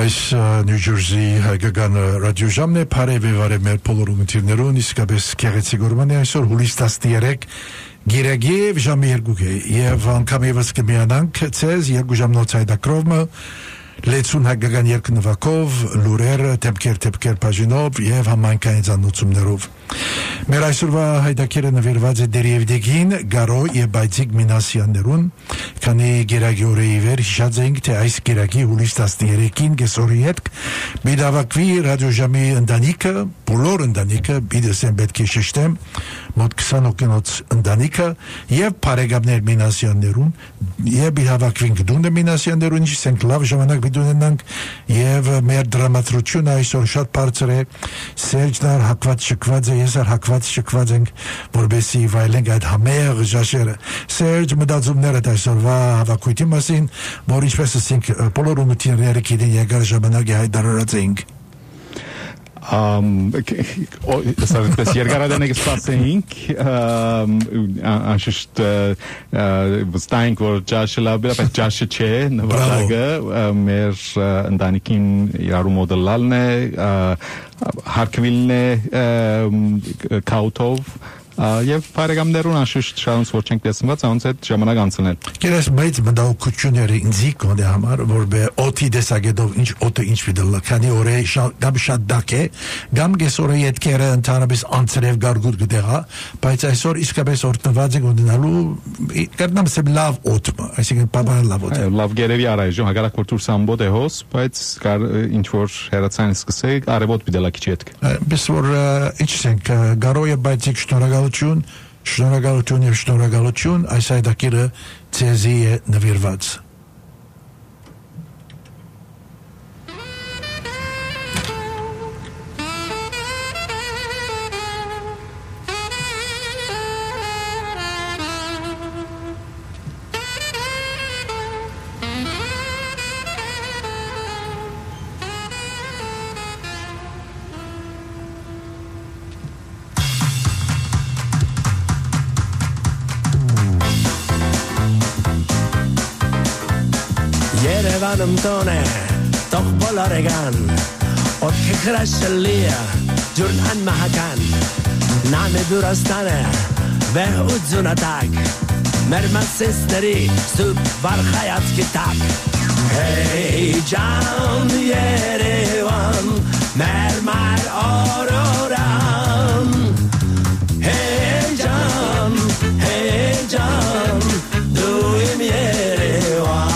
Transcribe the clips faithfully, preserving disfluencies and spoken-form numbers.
Այս Նյու Ջերսի հայկական ռադիոժամն է, բարև եւ մեր բոլոր ունկնդիրներուն, իսկապես քեղեցիկ օրվան է այսօր հուլիս տասներեք գիրագի ժամը երկու է եւ անգամ եւս կմիանանք ցեզ երկու ժամնոց հայդակրովը լեցուն հայկական երկնվակով լուրեր տեպքեր տեպքեր բաժինով եւ համայնքային ցանոթություններով մեր այսօրվա հայդակերը նվիրված է դերևդեգին Գարո եւ Բայցիկ Մինասյաններուն քանի գերագյուրի վեր հիշած ենք թե այս գերագի հուլիս տասներեքին գեսորի հետ բիդավակվի ռադիոժամի ընտանիքը բոլոր ընտանիքը բիդեսեն պետք է շեշտեմ մոտ քսան օկնոց ընտանիքը եւ բարեկամներ Մինասյաններուն եւ բիդավակվին գդունը Մինասյաններուն ինչենք լավ ժամանակ բիդունենանք եւ մեր դրամատրությունը այսօր շատ բարձր է Սերժնար հակված շկված է ես հակված շկված ենք որբեսի վայելենք այդ համեղ ժաշերը Սերժ մտածումները այսօրվա հավաքույթի մասին որ ինչպես ասենք բոլոր ունկնդիրները գիտեն եկար ժամանակի հայտարարած ենք Um, Sabes, երկարադենը կսպասեինք անշուշտ վստահենք, որ ջաշը լավ է, բայց ջաշը չէ, նվատագը մեր ընտանիքին իրարու մոդելալն է, հարկվիլն է քաութով եւ բարեկամներուն անշուշտ շանս որ չենք տեսնված անց այդ ժամանակ անցնել Կերես մեծ մտահոգությունները ինձի կոնե համար որ բե օթի դեսագետով ինչ օթը ինչ վիդելը քանի օրե շատ շատ դակ է գամ գեսորը յետքերը ընդհանրապես անցրև գարգուտ գտեղա բայց այսօր իսկապես օրտնված ենք ունենալու կերնամ սեբ լավ օթ այսինքն բաբան լավ օթ լավ գերեվի արայժում հակառակ որ դուրս ամբոտ է հոս բայց ինչ որ հերացան սկսեք արևոտ վիդելա քիչ յետք բես որ ինչ ասենք Գարոյը Բայցիկ շնորհակալ Շնորհակալություն եւ շնորհակալություն այս հայտակիրը ցեզի է նվիրված Երևանում տոն է, տող բոլորեգան, ոտքի խրաշլիա, ջուրն անմահական, նամի դուրաստան է, վեհ ու ձունատակ, մեր մասիսների սուր վարխայացքի տակ, Հեյ ջան Երևան, մեր մար օրորան, Հեյ ջան, հեյ ջան, դու իմ Երևան,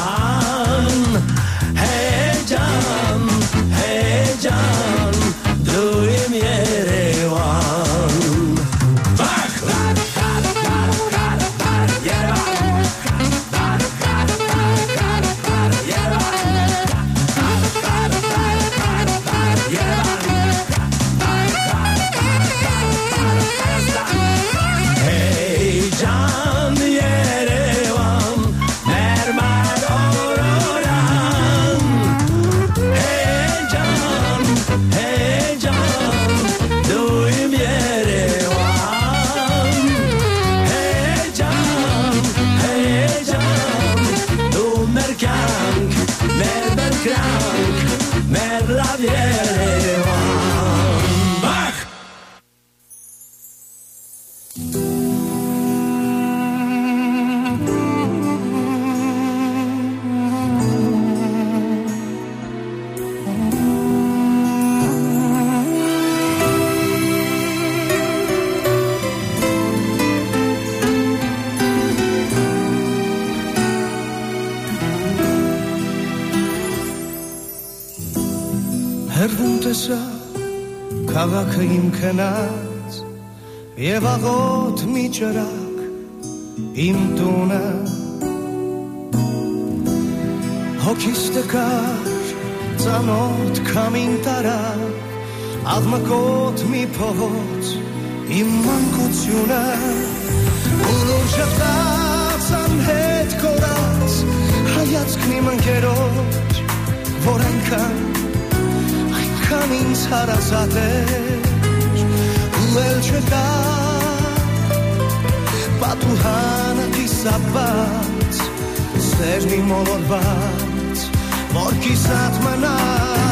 Can, duym Yerevan. Bak, bak, bak, bak, bak, bak, Yerevan. Bak, bak, bak, bak, bak, Yerevan. Bak, bak, bak, bak, bak, Yerevan. Bak, bak, bak, bak, bak, Hey can Yerevan, mermer ororan. Hey can, hey can, duyum Yerevan. Hey can, hey can, du merkank, mer merkank, mer lav Yerevan. Bak! Հերվում տեսա քաղաքը իմ քնած եւ աղոտ մի ճրակ իմ տունը հոգիս տկար ծանոթ քամին տարավ աղմկոտ մի փողոց իմ մանկությունը ուր շփթած անհետ կորած հայացքն իմ ընկերոջ որ այնքան Kam inz harazater Uelčeta Patuhana kisabat Stežni molorbat Morki sat manat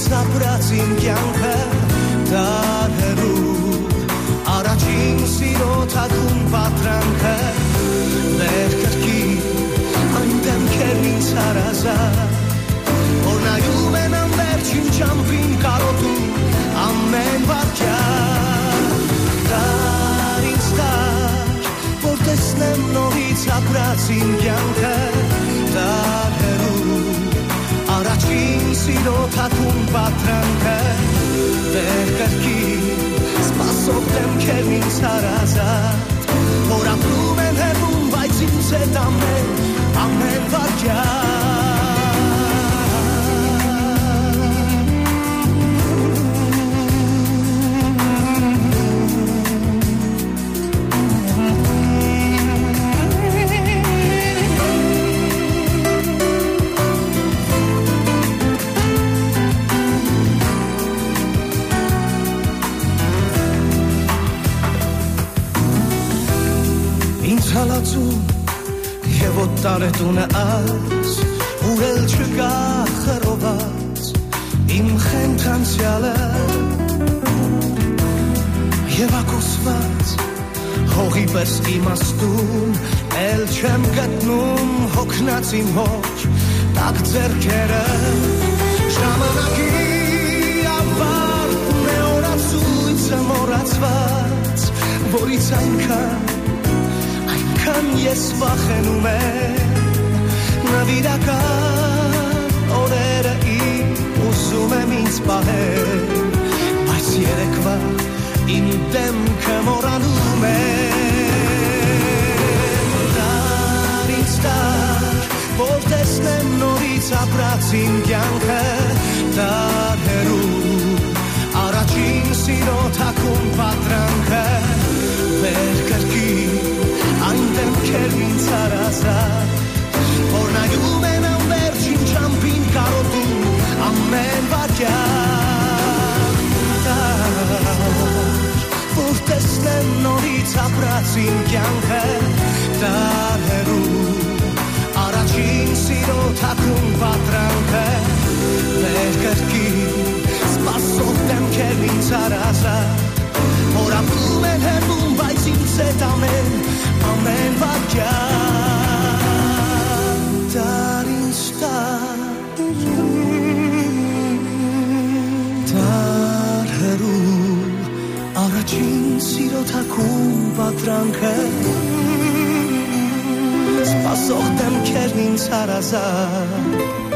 ապրած իմ կյանքը դարերու առաջին սիրո թակուն պատրանքը վեր կրկի այն դեմքերն ինձ հարազատ որ նայում են անվերջին ճամփին կարոտում ամեն վարքյան դար ինձ դար որ տեսնեմ նորից ապրած իմ կյանքը դարերու առաջին սիրո թակուն պատրանքը վեր կրկի սպասող դեմքերն ինձ հարազատ որ ապրում են հեռվում բայց ինձ հետ ամեն ամեն վարքյան հալածում և օտարետուն է այս ուրել չկա խրոված իմ խենթանցյալը և ակոսված հողի պես իմաստուն էլ չեմ գտնում հոգնած իմ հոգ տակ ձեռքերը ժամանակի ավարտն է օրացույցը մոռացված որից այնքան Քան ես վախենում եմ նվիրական օրերը իմ ուզում եմ ինձ պահել բայց երեկվա իմ դեմքը մոռանում եմ դար ինձ դար որ տեսնեմ նորից ապրած իմ կյանքը դարերու առաջին սիրո թակուն պատրանքը վեր կրկի Այն դեմքերն ինձ հարազատ որ նայում են անվերջին ճամփին կարոտում ամեն վարքյան դար որ տեսնեմ նորից ապրած իմ կյանքը դարերու առաջին սիրո թակուն պատրանքը վեր կրկի սպասող դեմքերն ինձ հարազատ որ ապրում են հեռվում բայց ինձ հետ ամեն ամեն վարքյան դար ինձ դար դար հեռու առաջին սիրո թակուն պատրանքը սպասող դեմքերն ինձ հարազատ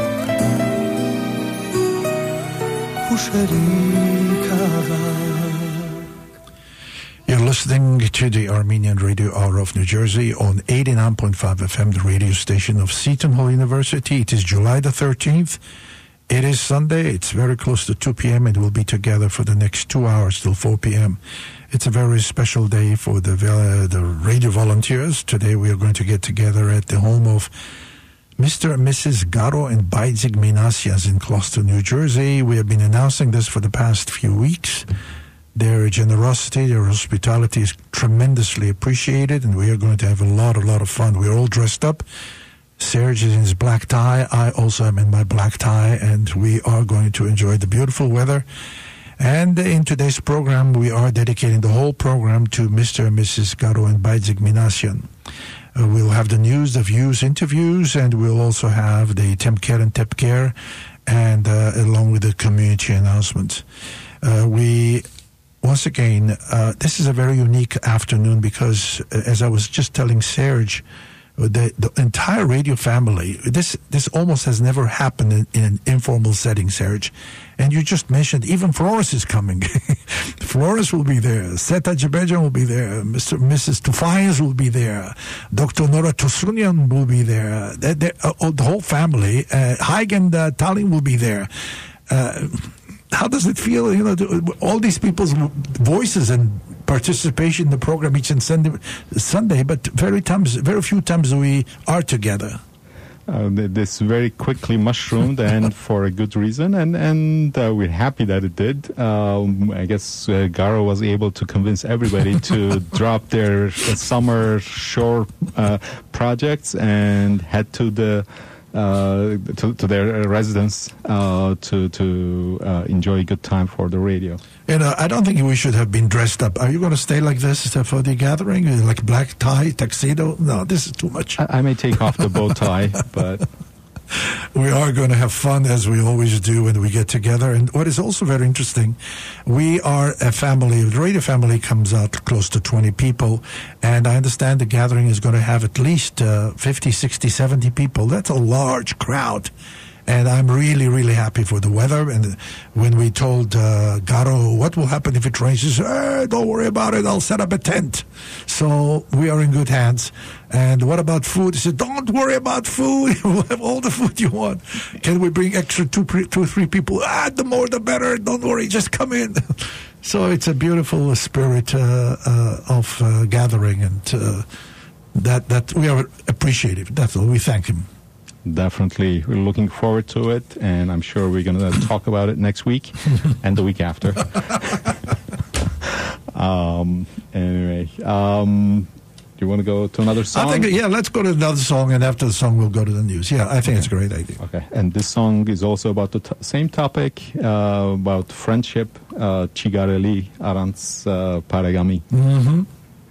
հուշերի քաղաք You're listening to the Armenian Radio Hour of New Jersey on eighty-nine point five F M, the radio station of Seton Hall University. It is July the thirteenth. It is Sunday. It's very close to two p.m. and we'll be together for the next two hours till four p.m. It's a very special day for the uh, the radio volunteers. Today we are going to get together at the home of Mister and Missus Garo and Baidzik Minassians in Gloucester, New Jersey. We have been announcing this for the past few weeks. Their generosity, their hospitality is tremendously appreciated, and we are going to have a lot, a lot of fun. We're all dressed up. Serge is in his black tie. I also am in my black tie, and we are going to enjoy the beautiful weather. And in today's program, we are dedicating the whole program to Mister and Missus Garo and Baidzik Minassian. Uh, we'll have the news, the views, interviews, and we'll also have the Temker and Tepker, and uh, along with the community announcements. Uh, we... Once again, uh, this is a very unique afternoon because, uh, as I was just telling Serge, the, the entire radio family, this this almost has never happened in, in an informal setting, Serge. And you just mentioned even Flores is coming. Flores will be there. Seta Jebejan will be there. Mister Missus Tufias will be there. Doctor Nora Tosunyan will be there. They're, they're, uh, the whole family. Uh, Haig and uh, Tallinn will be there. Uh, How does it feel, you know, to, all these people's voices and participation in the program each and Sunday, Sunday, but very times, very few times we are together. Uh, this very quickly mushroomed, and for a good reason, and and uh, we're happy that it did. Um, I guess uh, Garo was able to convince everybody to drop their uh, summer shore uh, projects and head to the uh, to, to their residents uh, to to uh, enjoy a good time for the radio. You know, I don't think we should have been dressed up. Are you going to stay like this for the gathering? Like black tie, tuxedo? No, this is too much. I, I may take off the bow tie, but... We are going to have fun, as we always do when we get together. And what is also very interesting, we are a family. The radio family comes out close to twenty people. And I understand the gathering is going to have at least uh, fifty, sixty, seventy people. That's a large crowd. And I'm really, really happy for the weather. And when we told uh, Garo, what will happen if it rains? He said, eh, don't worry about it. I'll set up a tent. So we are in good hands. And what about food? He said, don't worry about food. We'll have all the food you want. Can we bring extra two, two, three people? Ah, the more the better. Don't worry. Just come in. So it's a beautiful spirit uh, uh, of uh, gathering. And uh, that, that we are appreciative. That's all. We thank him. Definitely. We're looking forward to it, and I'm sure we're going to talk about it next week and the week after. um, anyway, um, do you want to go to another song? I think, yeah, let's go to another song, and after the song, we'll go to the news. Yeah, I think okay. It's a great idea. Okay, and this song is also about the t- same topic, uh, about friendship, uh, Chigareli Arans uh, Paragami. Mm-hmm.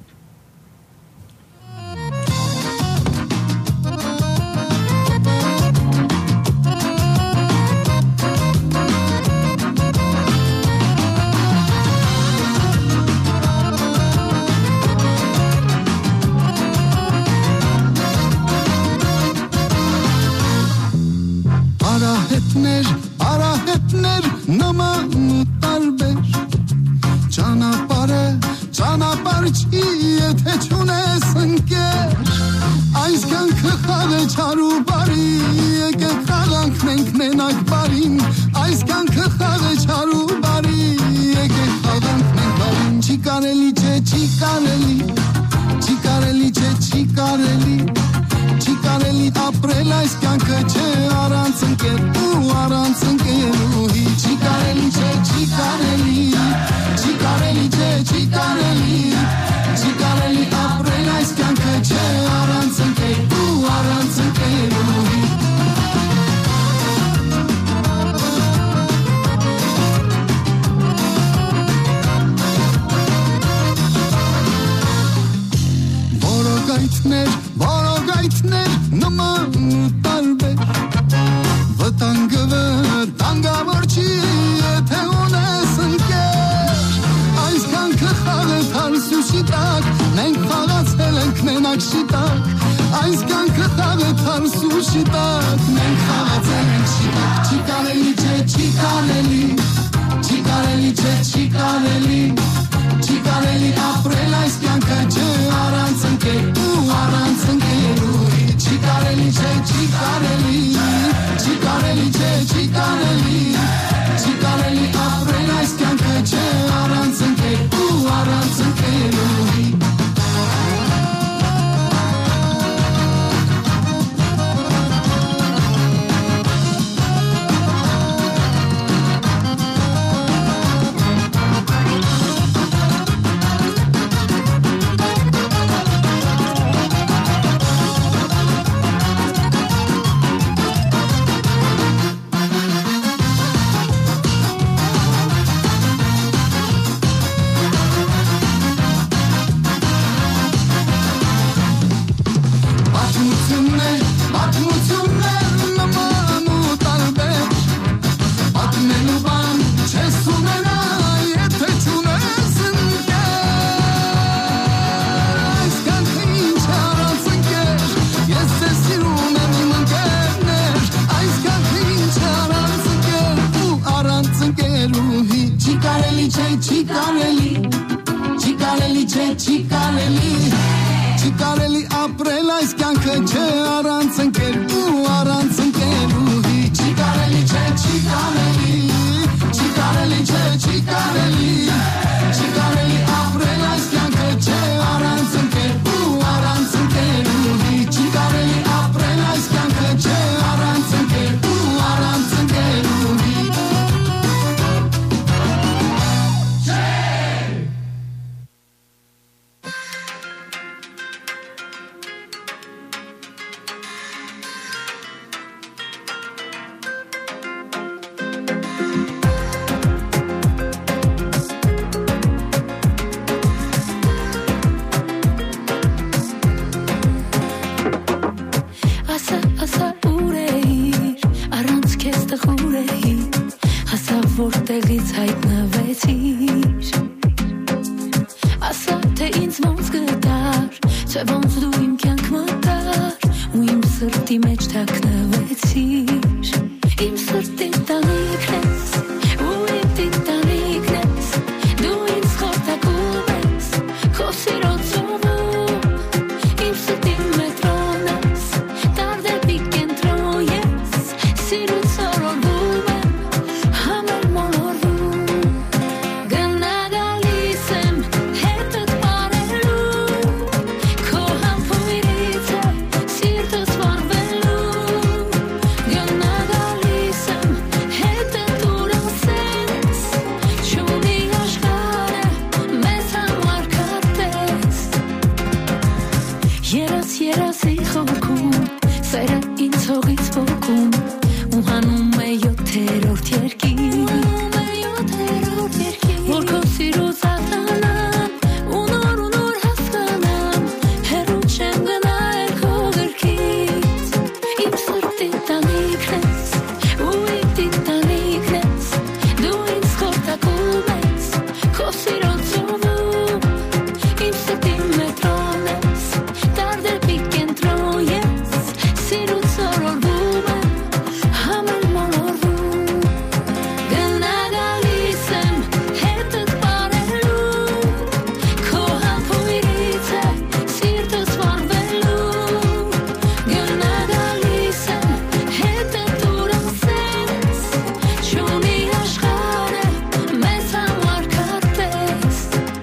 Arahətներ, arahətներ, նման ու տարբեր Ճանապարհը, ճանապարհ չի, եթե չունես ընկեր Այս կյանքը խաղ է չար ու բարի, եկեք խաղանք մենք մենակ բարին Այս կյանքը խաղ է չար ու բարի, եկեք խաղանք մենք բարին Չի կարելի չէ, չի կարելի, չի կարելի չէ, չի կարելի Չի կարելի ապրել այս կյանքը չէ առանց ընկեր ու առանց ընկերուհի Չի կարելի չէ, չի կարելի, չի կարելի չէ, չի կարելի Չի կարելի ապրել այս կյանքը չէ առանց ընկեր ու առանց ընկերուհի Որոգայթներ, որոգայթներ նման ու տարբեր Վտանգը վտանգավոր չի, եթե ունես ընկեր Այս կյանքը խաղ է թարս ու շիտակ, մենք խաղացել ենք մենակ շիտակ Այս կյանքը խաղ է թարս ու շիտակ, մենք խաղացել ենք շիտակ Չի կարելի չէ, չի կարելի, չի կարելի չէ, չի կարելի Չի կարելի ապրել այս կյանքը չէ առանց ընկեր ու առանց ընկերուհի Չի կարելի չէ, չի կարելի, չի կարելի չէ, չի կարելի Չի կարելի ապրել այս կյանքը չէ առանց ընկեր ու առանց ընկերուհի տխուր էի Հասա որտեղից հայտնվեցիր Ասա թե ինձ ոնց գտար Չէ ոնց դու իմ կյանք մտար Ու իմ սրտի մեջ թաքնվեցիր Իմ սրտի տանիքն ես Ու իմ տիտանիքն ես Դու ինձ խորտակում ես Քո սիրո ծովում Իմ սրտի մետրոն ես Տարդեպի կենտրոն ես Սիրուց օրորվում եմ Համեր մոլորվում Գնա գալիս եմ հետըտ պարելու Քո համբույրից է սիրտս վարվելու Գնա գալիս եմ հետըտ ուր ասես Չունի աշխարհը մեզ համար քարտեզ Երաս երասի խորքում Սերը ինձ հողից ողքում Ու հանում է յոթերորդ երկիր Որ քո սիրուց աղթանամ Ու նոր ու նոր հասկանամ Հեռու չեմ գնա էլ քո գրքից Իմ սրտի տանիքն ես Ու իմ տիտանիքն ես Դու ինձ խորտակում ես Քո սիրո ծովում Իմ սրտի մետրոն ես Տարդեպի կենտրոն ես Սիրուց օրորվում եմ Համեր մոլորվում Գնա գալիս եմ հետըտ պարելու Քո համբույրից է սիրտս վարվելու Գնա գալիս եմ հետըտ ուր ասես Չունի աշխարհը մեզ համար քարտեզ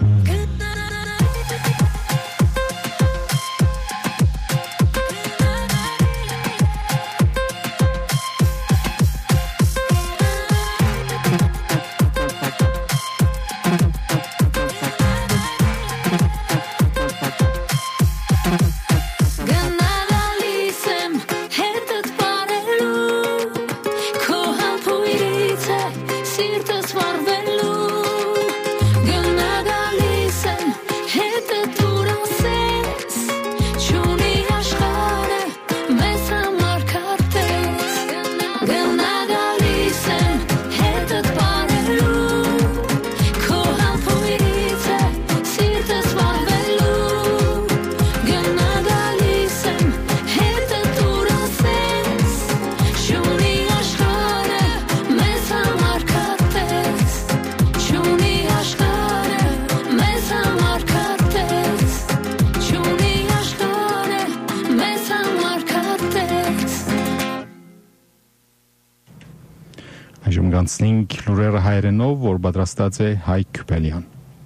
Գնա գալիս եմ հետըտ պարելու Քո համբույրից է սիրտս վարվելու Գնա գալիս եմ հետըտ ուր ասես Չունի աշխարհը մեզ համար քարտեզ Գնա գալիս եմ հետըտ պարելու Քո համբույրից է սիրտս վարվելու Գնա գալիս եմ հետըտ ուր ասես Չունի աշխարհը մեզ համար քարտեզ Չունի աշխարհը մեզ համար քարտեզ Չունի աշխարհը մեզ համար քարտեզ Այժմ կանցնենք լուրերը հայերենով, որ պատրաստած է Հայկ Քյուբելյան։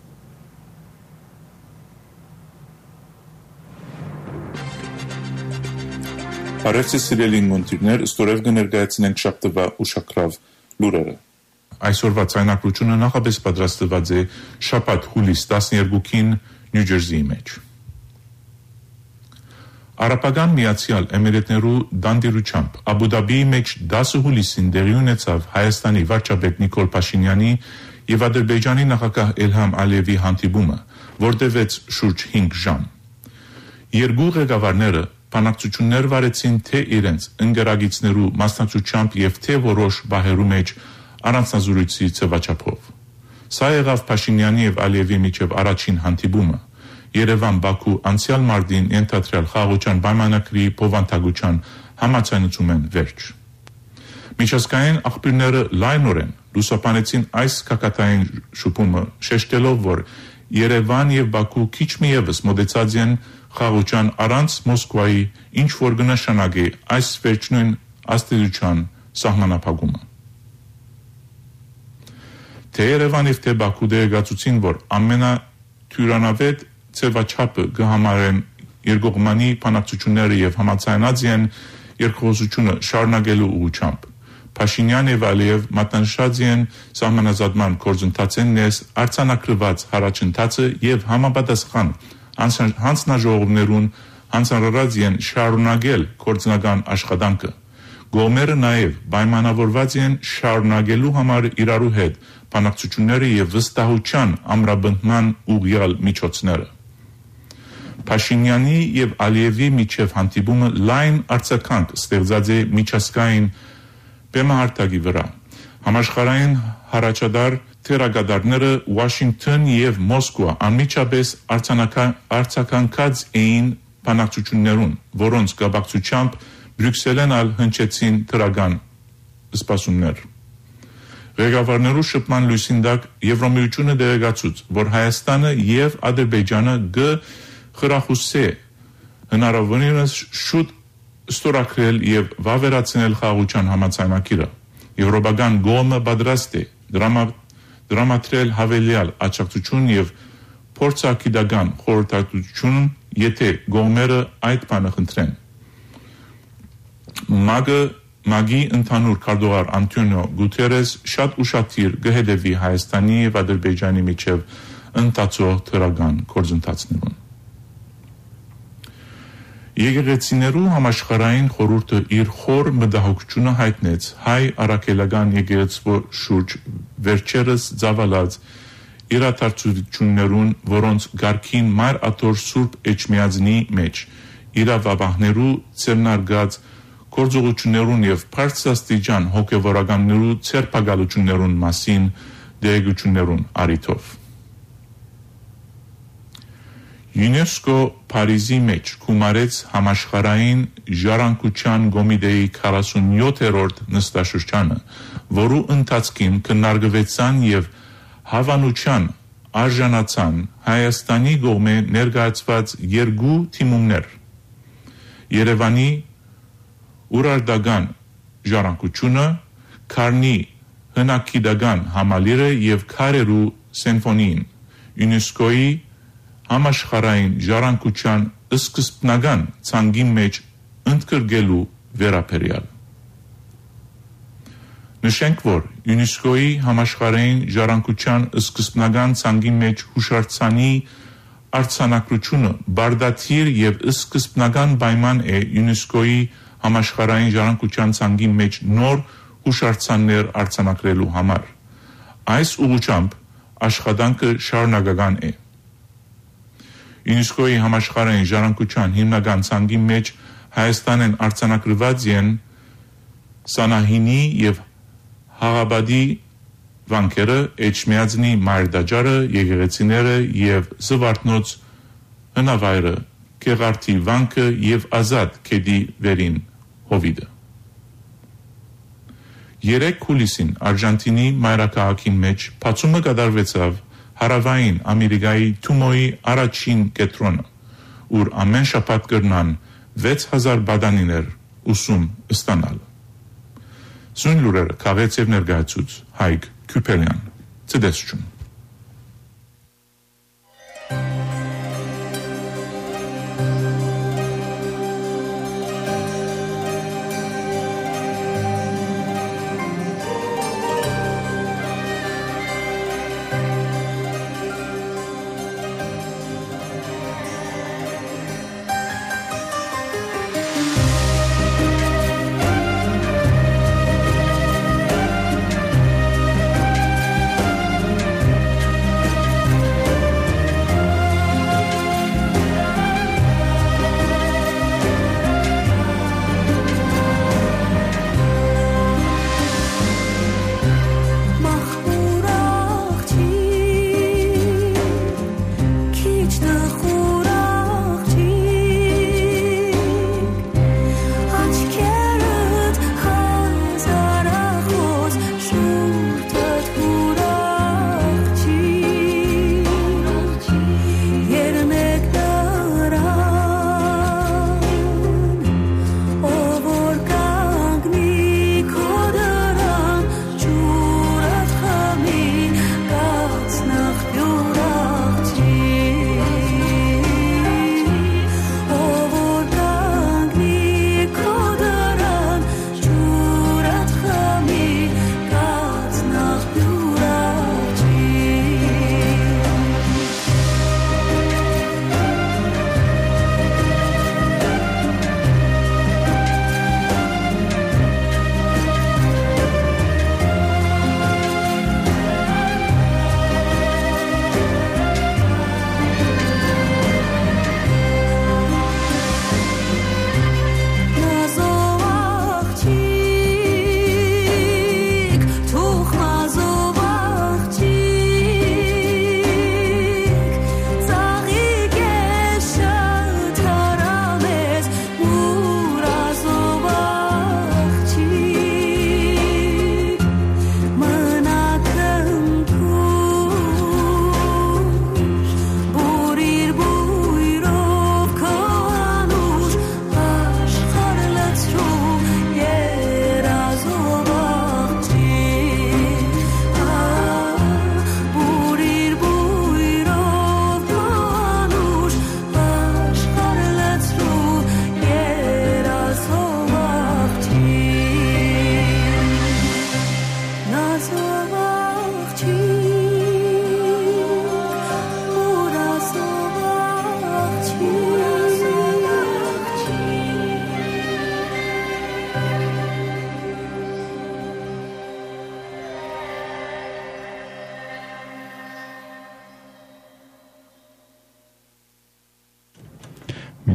Արևսի սիրելի ընկերներ, ստորև կներկայացնենք շաբթվա ուշագրավ լուրերը։ Այսօրվա ցայնակրությունը նախապես պատրաստված է շաբաթ հուլիս տասներկուին Նյու Ջերսիի մեջ։ Արաբական Միացյալ Էմիրատներու դանդիրությամբ Աբու Դաբիի մեջ դասը հուլիսին տեղի ունեցավ Հայաստանի վարչապետ Նիկոլ Փաշինյանի եւ Ադրբեջանի նախագահ Էլհամ Ալիևի հանդիպումը, որ տևեց շուրջ հինգ ժամ։ Երկու ղեկավարները բանակցություններ վարեցին թե իրենց ընկերագիցներու մասնակցությամբ եւ թե որոշ բահերու մեջ առանձնազրույցի ձևաչափով։ Սա եղավ Փաշինյանի եւ Ալիևի միջև առաջին հանդիպումը։ Երևան-Բաքու անցյալ մարտին ենթադրյալ խաղաղության պայմանագրի փոխանցության համաձայնությունն վերջ։ Միջազգային աղբյուրները լայնորեն լուսաբանեցին այս կակատային շփումը, շեշտելով, որ Երևան եւ Բաքու քիչ միևս մոտեցած են խաղաղության առանց Մոսկվայի, ինչ որ կնշանակի այս վերջնույն աստիճան սահմանափակումը։ Թե Երևան եւ թե Բաքու դերակացուցին, որ ամենաթյուրանավետ ձևաչափը կհամարեն երկկողմանի բանակցությունները եւ համաձայնած են երկխոսությունը շարունակելու ուղղությամբ։ Փաշինյան եւ Ալիև մատնանշած են սահմանազատման գործընթացին ներս արձանագրված հարաճընթացը եւ համապատասխան հանձնաժողովներուն հանձնարարած են շարունակել գործնական աշխատանքը։ Գոմերը նաև պայմանավորված են շարունակելու համար իրարու հետ բանակցությունները եւ վստահության ամրապնդման ուղղյալ միջոցները։ Փաշինյանի եւ Ալիևի միջև հանդիպումը լայն արձագանք ստեղծած է միջազգային բեմահարթակի վրա։ Համաշխարհային հարաճադար թերագադարները Վաշինգտոն եւ Մոսկվա անմիջապես արձագանքած էին բանակցություններուն, որոնց գաբակցությամբ Բրյուսելեն ալ հնչեցին թրագան սպասումներ։ Ղեկավարներու շփման լույսին տակ Եվրոմիությունը դեղեցուց, որ Հայաստանը եւ Ադրբեջանը գ խրախուսե հնարավորինս շուտ ստորագրել եւ վավերացնել խաղաղության համաձայնագիրը։ Եվրոպական գոմը պատրաստ է դրամա դրամատրել հավելյալ աջակցություն եւ փորձակիդական խորհրդատվություն, եթե գոմերը այդ բանը խնդրեն։ Մագը Մագի ընդհանուր քարտուղար Անտոնիո Գուտերես շատ ուշադիր գհդեվի Հայաստանի եւ Ադրբեջանի միջև ընթացող թրագան գործընթացներուն։ Եկեղեցիներու համաշխարհային խորհուրդը իր խոր մտահոգությունը հայտնեց հայ արաքելական եկեղեցու շուրջ վերջերս ծավալած իրադարձություններուն, որոնց գարքին մայր աթոր Սուրբ Էջմիածնի մեջ իրավաբաններու ցերնարգած գործողություններուն եւ բարձրաստիճան հոգեվորականներու ցերպակալություններուն մասին դերեկություններուն առիթով։ ՅՈՒՆԵՍԿՕ Փարիզի մեջ գումարեց համաշխարհային ժառանգության կոմիտեի քառասունյոթերորդ նստաշրջանը, որու ընթացքին քննարկվեցան եւ հավանության արժանացան Հայաստանի կողմէ ներկայացված երկու թիմումներ՝ Երևանի ուրարտական ժառանգությունը, Քարնի հնակիդական համալիրը եւ Քարերու սիմֆոնին, ՅՈՒՆԵՍԿՕ-ի համաշխարհային ժառանգության սկզբնական ցանկի մեջ ընդգրկելու վերաբերյալ։ Նշենք, որ ՅՈՒՆԵՍԿՕ-ի համաշխարհային ժառանգության սկզբնական ցանկի մեջ հուշարձանի արձանագրությունը բարդաթիր եւ սկզբնական պայման է ՅՈՒՆԵՍԿՕ-ի համաշխարհային ժառանգության ցանկի մեջ նոր հուշարձաններ արձանագրելու համար։ Այս ուղղությամբ աշխատանքը շարունակական է։ ՅՈՒՆԵՍԿՕ-ի համաշխարհային ժառանգության հիմնական ցանկի մեջ Հայաստանեն արձանագրված են Սանահինի եւ Հաղաբադի վանքերը, Էջմիածնի մայրդաջարը, եկեղեցիները եւ Զվարթնոց հնավայրը, Գեղարդի վանքը եւ Ազատ քեդի վերին հովիդը։ Երեք հուլիսին Արգենտինի մայրաքաղաքին մեջ բացումը կատարվեցավ Հարավային Ամերիկայի Թումոյի առաջին կետրոնը, ուր ամեն շաբաթ կրնան վեց հազար բադանիներ ուսում ստանալ։ Զույն լուրերը քաղեց եւ ներկայացուց Հայկ Քյուպելյան։ Ցտեսություն։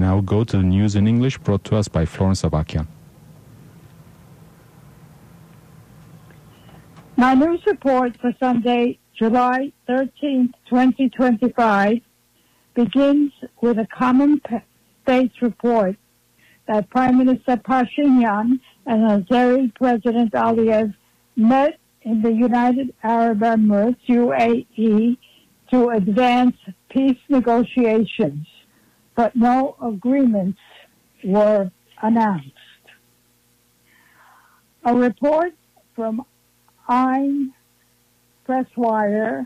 now go to the news in English brought to us by Florence Avakian. My news report for Sunday, July thirteenth, twenty twenty-five, begins with a common states report that Prime Minister Pashinyan and Azeri President Aliyev met in the United Arab Emirates, U A E, to advance peace negotiations, but no agreements were announced. A report from Ein Presswire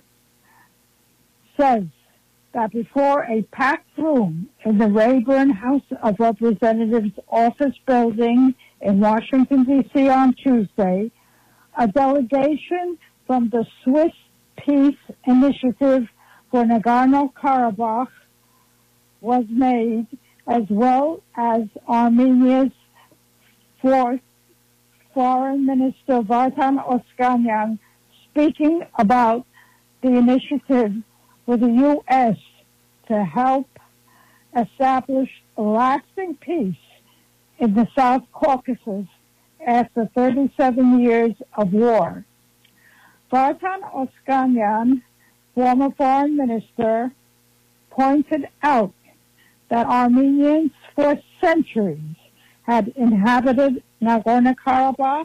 says that before a packed room in the Rayburn House of Representatives office building in Washington, D C on Tuesday, a delegation from the Swiss Peace Initiative for Nagorno-Karabakh was made, as well as Armenia's fourth Foreign Minister Vartan Oskanyan, speaking about the initiative for the U S to help establish lasting peace in the South Caucasus after thirty-seven years of war. Vartan Oskanyan, former foreign minister, pointed out that Armenians for centuries had inhabited Nagorno-Karabakh,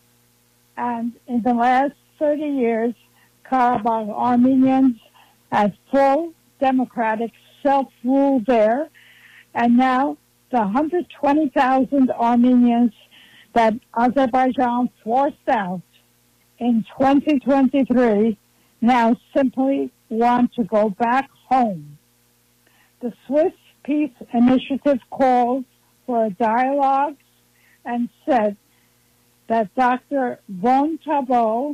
and in the last thirty years, Karabakh Armenians had full democratic self-rule there, and now the one hundred twenty thousand Armenians that Azerbaijan forced out in twenty twenty-three now simply want to go back home. The Swiss Peace Initiative calls for a dialogue and said that Doctor Von Tabo,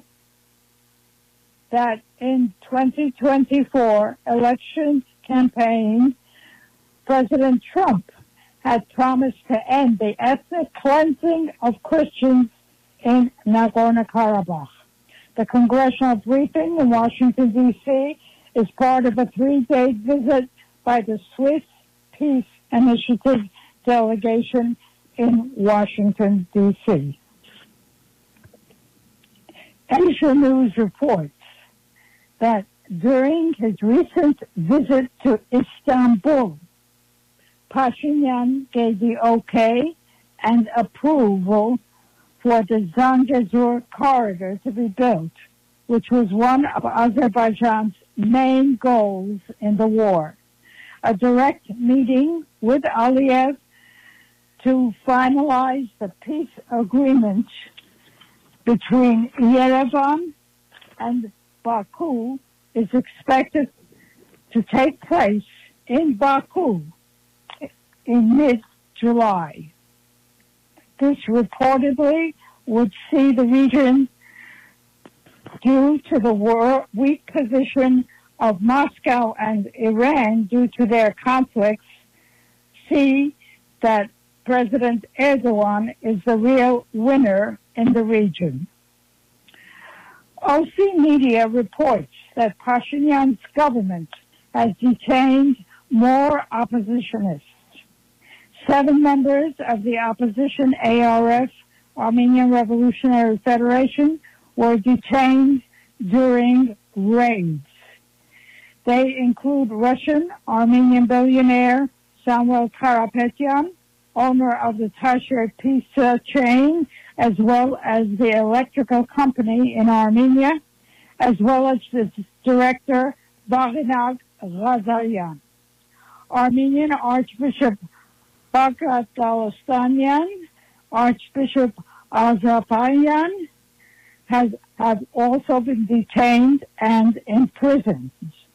that in twenty twenty-four election campaign, President Trump had promised to end the ethnic cleansing of Christians in Nagorno-Karabakh. The congressional briefing in Washington, D C is part of a three-day visit by the Swiss Peace Initiative delegation in Washington, D C Asia News reports that during his recent visit to Istanbul, Pashinyan gave the okay and approval for the Zangezur corridor to be built, which was one of Azerbaijan's main goals in the war. A direct meeting with Aliyev to finalize the peace agreement between Yerevan and Baku is expected to take place in Baku in mid-July. This reportedly would see the region, due to the war, weak position of Moscow and Iran due to their conflicts, see that President Erdogan is the real winner in the region. O C Media reports that Pashinyan's government has detained more oppositionists. Seven members of the opposition A R F, Armenian Revolutionary Federation, were detained during raids. They include Russian Armenian billionaire Samuel Karapetyan, owner of the Tasher Pizza chain, as well as the electrical company in Armenia, as well as the director Baghinag Ghazaryan. Armenian Archbishop Bagrat Dalastanyan, Archbishop Azarbayan has have also been detained and imprisoned.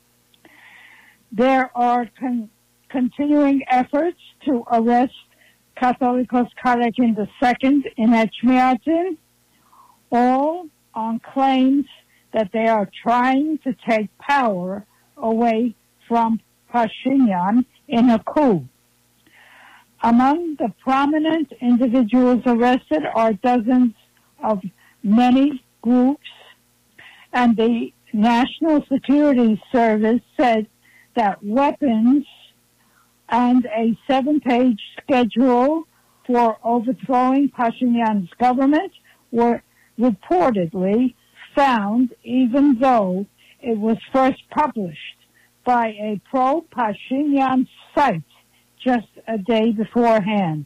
There are con- continuing efforts to arrest Catholicos Karakin the Second in Etchmiadzin, all on claims that they are trying to take power away from Pashinyan in a coup. Among the prominent individuals arrested are dozens of many groups, and the National Security Service said that weapons and a seven-page schedule for overthrowing Pashinyan's government were reportedly found, even though it was first published by a pro-Pashinyan site just a day beforehand.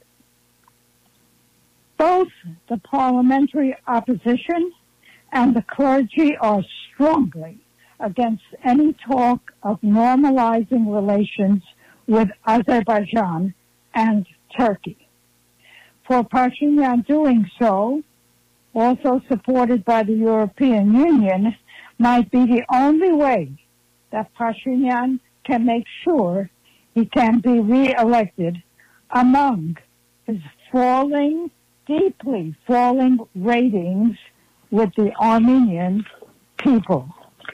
Both the parliamentary opposition and the clergy are strongly against any talk of normalizing relations with Azerbaijan and Turkey. For Pashinyan, doing so, also supported by the European Union, might be the only way that Pashinyan can make sure he can be re-elected among his falling, deeply falling ratings with the Armenian people.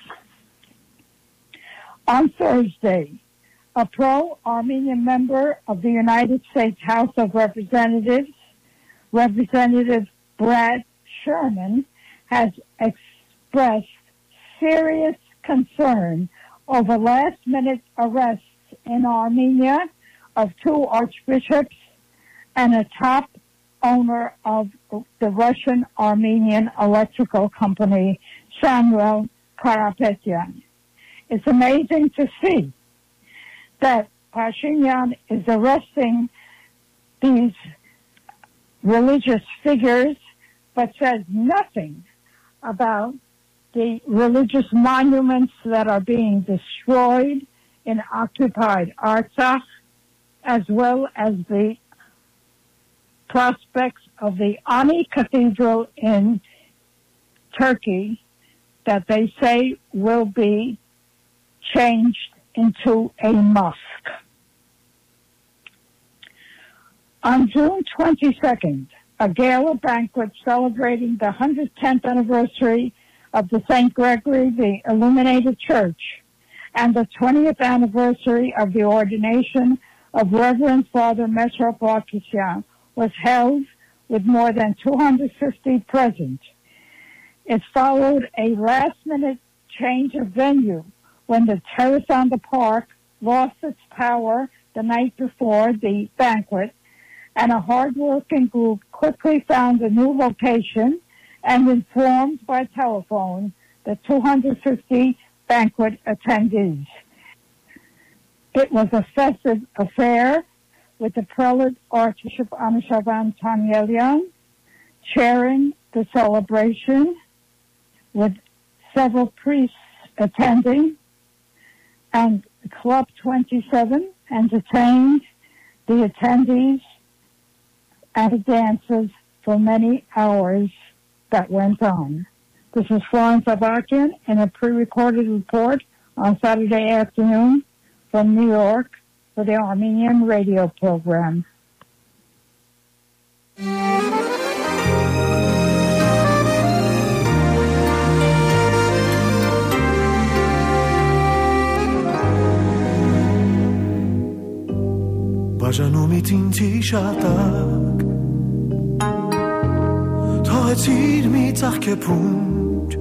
On Thursday, a pro-Armenian member of the United States House of Representatives, Representative Brad Sherman, has expressed serious concern over last-minute arrests in Armenia of two archbishops and a top owner of the Russian Armenian electrical company, Samuel Karapetyan. It's amazing to see that Pashinyan is arresting these religious figures, but says nothing about the religious monuments that are being destroyed in occupied Artsakh, as well as the prospects of the Ani Cathedral in Turkey that they say will be changed into a mosque. On June twenty-second, a gala banquet celebrating the one hundred tenth anniversary of the Saint Gregory the Illuminated Church and the twentieth anniversary of the ordination of Reverend Father Mesro Barkisyan was held with more than two hundred fifty present. It followed a last-minute change of venue when the terrace on the park lost its power the night before the banquet, and a hard-working group quickly found a new location and informed by telephone the two hundred fifty banquet attendees. It was a festive affair with the prelate Archbishop Anushirvan Tanyelian chairing the celebration, with several priests attending, and Club twenty-seven entertained the attendees and the dancers for many hours that went on. This is Florence Avakian in a pre-recorded report on Saturday afternoon from New York for the Armenian radio program. Բաժանումից ինձի շատակ թողեցիր մի ծաղկեփունջ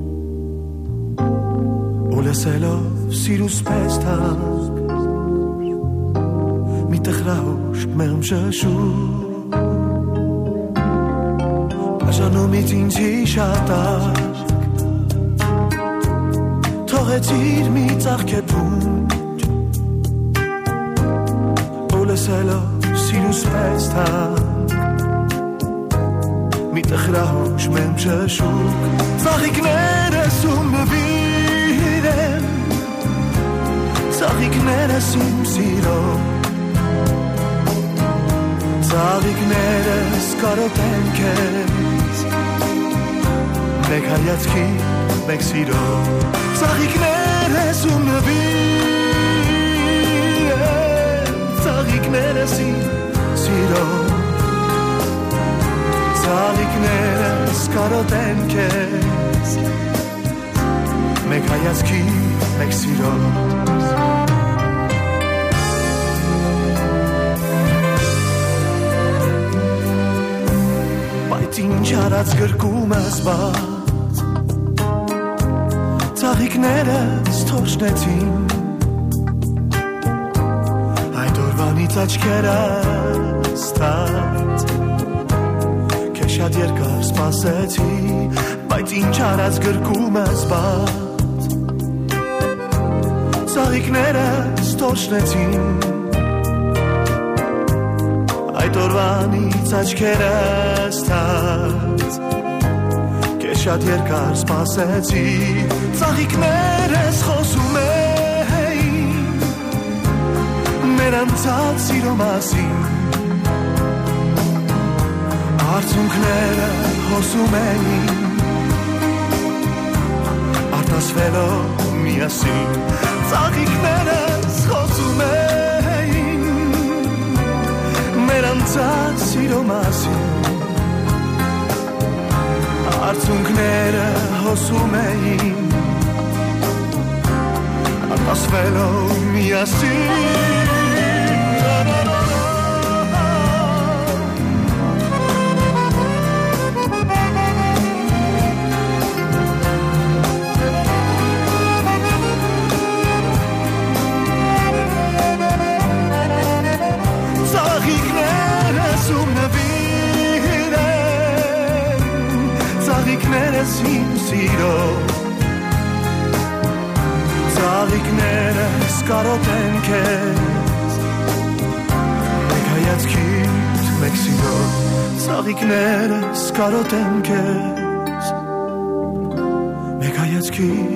ու լսելով սիրուս պես թակ մի տխրահուշ մեղմ շշուկ բաժանումից ինձի շատակ թողեցիր մի ծաղկեփունջ լսելով սիրուս պես թակ մի տխրահուշ մեմ շշուկ ծաղիկներս ու նվիր եմ ծաղիկներս իմ սիրո ծաղիկներս կարոտեն քեզ մեկ հայացքի մեկ սիրո ծաղիկներս ու նվիր ծաղիկներս իմ սիրո ծաղիկներս կարոտեն քեզ մեկ հայացքի մեկ սիրո բայց ինչ արած գրկում ես բաց ծաղիկներս թոշնեցին Օրվանից աչքերս տած Քեշատ երկար սպասեցի Բայց ինչ արած գրկում ես բաց Ծաղիկներս տոշնեցին Այդ օրվանից աչքերս տած Քեշատ երկար սպասեցի Ծաղիկներս խոսում էին Մեր անցած սիրո մասին Արցունքները հոսում էին Արտասվելով միասին Ծաղիկներս խոսում էին Մեր անցած սիրո մասին Արցունքները հոսում էին Արտասվելով միասին Ծաղիկներս իմ սիրո Ծաղիկներս կարոտեն քեզ Մեկ հայացքից մեկ սիրո Ծաղիկներս կարոտեն քեզ Մեկ հայացքից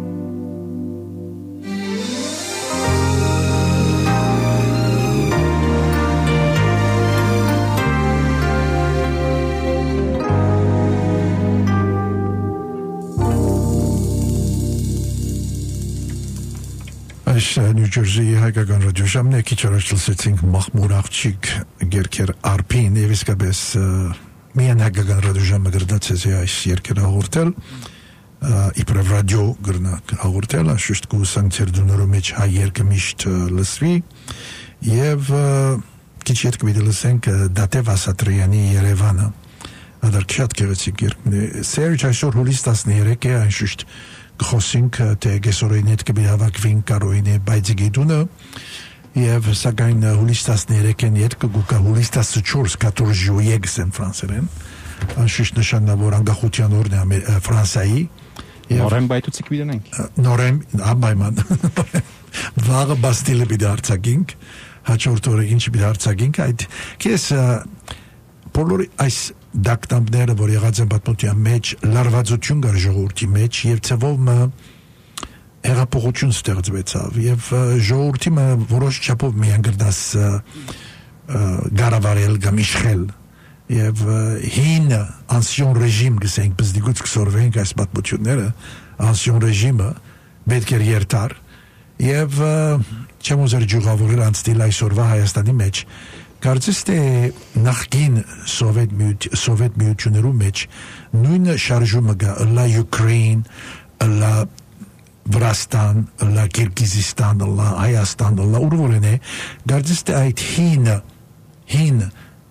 Նյու Ջերսիի հայկական ռադիոժամն է քիչ առաջ լսեցինք Մախմուր աղջիկ երգեր արփին եւ իսկապես միայն հայկական ռադիոժամը գրդացեց այս երգերը հաղորդել իբրև ռադիո գրնակ հաղորդել աշուշտ կուսանցեր դունորու մեջ հայ երգը միշտ լսվի եւ քիչ երգ մի լսենք Դատև Ասատրյանի Երևանը ադարքշատ գեղեցիկ երգ Սերժ այսօր հուլիս տասներեք է անշուշտ Խոսինք թե գեսորոյնետ կբիհավակվին կարոյնե բայցի գիտունը և սակայն հուլիս տասներեքեն երկը գուկա հուլիս տասնչորս կաթորժյուեգս են ֆրանսերեն անշիշտ նշանավոր անգախության օրն է Ֆրանսայի Նորեն բայտուցիկ բիդենենք Նորեն ամայման վաղը բաստիլը բիդ արցագինք հաչորդ օրը ինչ բիդ արցագինք այդ կես բոլորի այս դակտամները, որ եղած են պատմության մեջ, լարվածություն կար ժողովրդի մեջ և ծևով մը հեղափոխություն ստեղծվեցավ և ժողովրդի մը որոշ չափով միայն գրդաս գարավարել կամ իշխել և հին անսիոն ռեժիմ գսենք բզդիգուց կսորվենք այս պատմությունները անսիոն ռեժիմը պետք էր երթար և չեմ ուզեր ջուղավորել անցնել այսօրվա Հայաստանի մեջ Կարծես թե նախկին սովետ սովետ միություններու մեջ նույն շարժումը գա լա Ուկրաին, լա Վրաստան, լա Կիրգիզստան, լա Հայաստան, լա ուրվորեն է կարծես թե այդ հին հին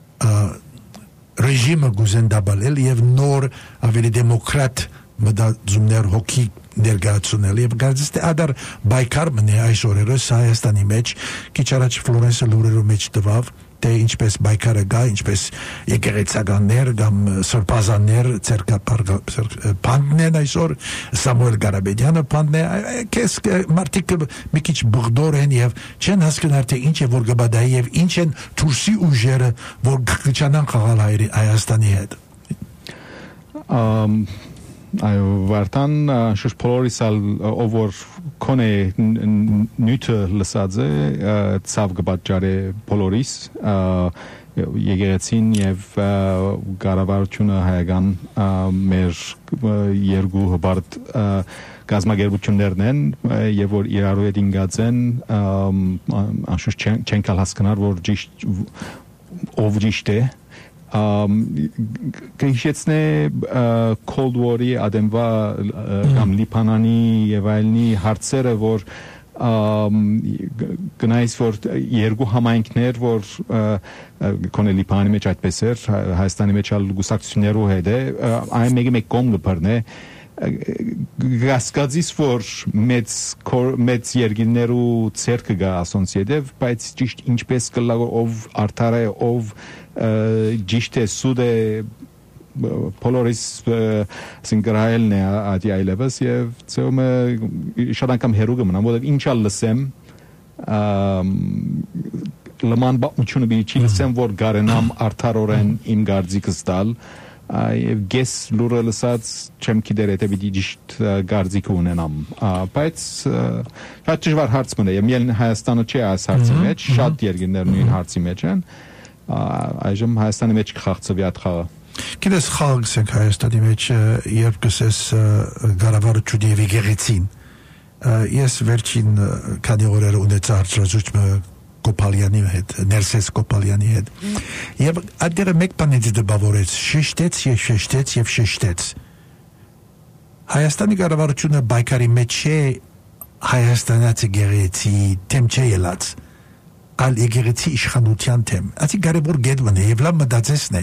ռեժիմը գուզեն դաբալել եւ նոր ավելի դեմոկրատ մտածումներ հոգի ներկայացնել եւ կարծես թե ադար բայկար մնե այս օրերս Հայաստանի մեջ քիչ առաջ Ֆլորենսը լուրերու մեջ տվավ թե ինչպես բայկարը գա ինչպես եկեղեցականներ կամ սրբազաններ ցերկապարգան այսօր Սամուել Գարաբեդյանը պանդն է քես մարտիկ մի քիչ բղդոր են եւ չեն հասկանում թե ինչ է որ գբադայի եւ ինչ են թուրսի ուժերը որ քչանան խաղալ Հայաստանի հետ um Այո, վարտան շուտ պոլորիսալ over կոնե նյութը լսած է ցավ գբաճարե պոլորիս եկեղեցին եւ կառավարությունը հայական մեր երկու հբարտ գազագերբություններն են եւ որ իրարու հետ ինգած են անշուշտ չեն կալ հասկանալ որ ճիշտ ով ճիշտ է Um, կհիշեցնե Cold War-ի ադեմվա կամ Լիբանանի եւ այլնի հարցերը որ գնայից որ երկու համայնքներ որ կոնե Լիբանանի մեջ այդպես էր Հայաստանի մեջ ալ գուսակցություններու հետ է այն մեկը մեկ կողմ գբրն է գասկածից որ մեծ մեծ երկիներու ցերկը գա ասոնց յետև բայց ճիշտ ինչպես կլա ով արդար է ով ճիշտ է սուդ է բոլորիս սինգրայելն է ադի այլևս եւ ծոմը շատ անգամ հերուգը մնամ որովհետեւ ինչալ լսեմ լման բաությունը բիչի լսեմ որ գարենամ արդարորեն իմ գարձիկս տալ եւ գես լուրը լսած չեմ գիտեր եթե պիտի ճիշտ գարձիկ ունենամ բայց շատ դժվար հարց մնա եւ միայն Հայաստանը չէ այս հարցի մեջ շատ երկրներ նույն հարցի մեջ են այժմ Հայաստանի մեջ կխաղցվի այդ խաղը Գիտես խաղացենք Հայաստանի մեջ երբ կսես գարավարությունը եւ եկեղեցին ես վերջին քանի օրեր ունեցա հարցազրույցը Կոպալյանի հետ, Ներսես Կոպալյանի հետ եւ այդերը մեկ բան ինձ դպավորեց շեշտեց եւ շեշտեց եւ շեշտեց Հայաստանի կառավարությունը բայկարի մեջ չէ Հայաստանացի գեղեցի թեմ չէ ելած այլ եկեղեցի իշխանության թեմ ասի կարևոր գետն է եւ լավ մտածեսն է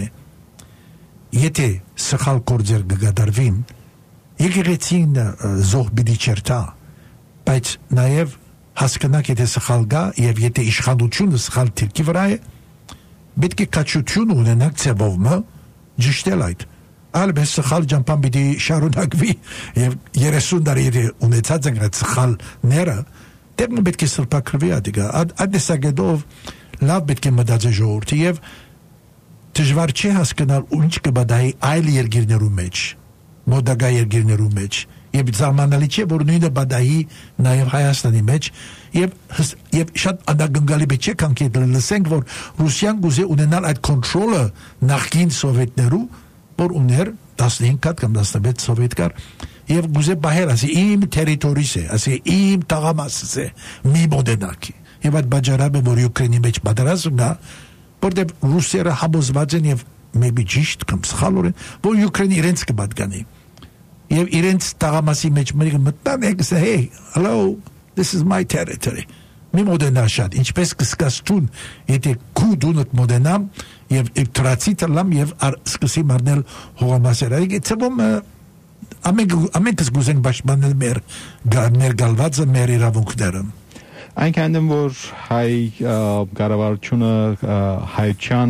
եթե սխալ կորձեր կգադարվին եկեղեցին զոհ բիդի չերտա բայց նաեւ հասկանաք եթե սխալ գա եւ եթե իշխանությունը սխալ թիրքի վրա է պետք է կաչություն ունենաք ծեվովը ճիշտել այդ ալբես սխալ ջամփան պիտի շարունակվի եւ երեսուն տարի ունեցած են այդ սխալները դեպի պետք է սրբակրվի ադիգա ադեսագեդով լավ պետք է մտածի ժողովրդի եւ դժվար չէ հասկանալ ինչ կբադայի այլ երկիրներու մեջ մոդագա երկիրներու մեջ եւ զարմանալի չէ որ նույնը բադայի նաեւ Հայաստանի մեջ եւ եւ շատ անդագնգալի չէ կանքի լսենք որ Ռուսիան գուզե ունենալ այդ կոնտրոլը նախքին սովետներու որ ուներ տասնհինգ հատ կամ տասնվեց սովետ կար եւ գուզե բահեր ասի իմ տերիտորիս է ասի իմ տաղամասս է մի բոդենակի եւ այդ բաժարաբը որ Ուկրաինի մեջ պատերազմ գա որտեղ ռուսերը համոզված են եւ maybe ճիշտ կամ սխալորեն որ Ուկրաինը իրենց կպատկանի եւ իրենց տաղամասի մեջ մտան եկսե hey hello this is my territory մի մոդենա շատ ինչպես կսկացուն եթե կուդունդ մոդենամ եւ էկտրացիտը լամ եւ սկսի մարնել հողամասերը ցեվում ամենք ամենքս գուզեն բաշխանել մեր մեր գալվածը մեր իրավունքները այնքան որ հայ կառավարությունը հայչան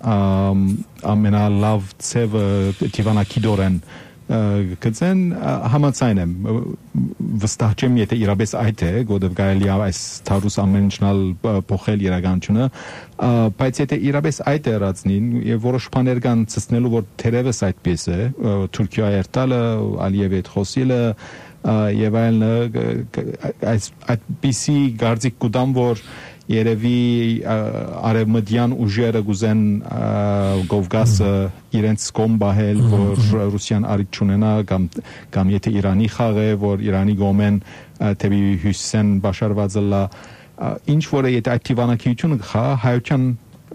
ամենալավ ցևը տիվանակիդորեն կցեն համացայն եմ վստահ չեմ եթե իրապես այդ է գոդով գալի այս թարուս ամենչնալ փոխել իրականությունը բայց եթե իրապես այդ է ռածնին եւ որոշ բաներ կան ցցնելու որ թերևս այդպես է Թուրքիա երտալը Ալիև հետ խոսիլը եւ այլն այս այդպիսի գարձիկ կուտամ որ երևի արևմտյան ուժերը գուզեն Կովկասը իրենց կողմ բահել որ Ռուսիան արիք չունենա կամ կամ եթե Իրանի խաղ է որ Իրանի գոմեն թեպի հյուսեն բաշարվածը լա ինչ որ է եթե այդ տիվանակիությունը խա հայության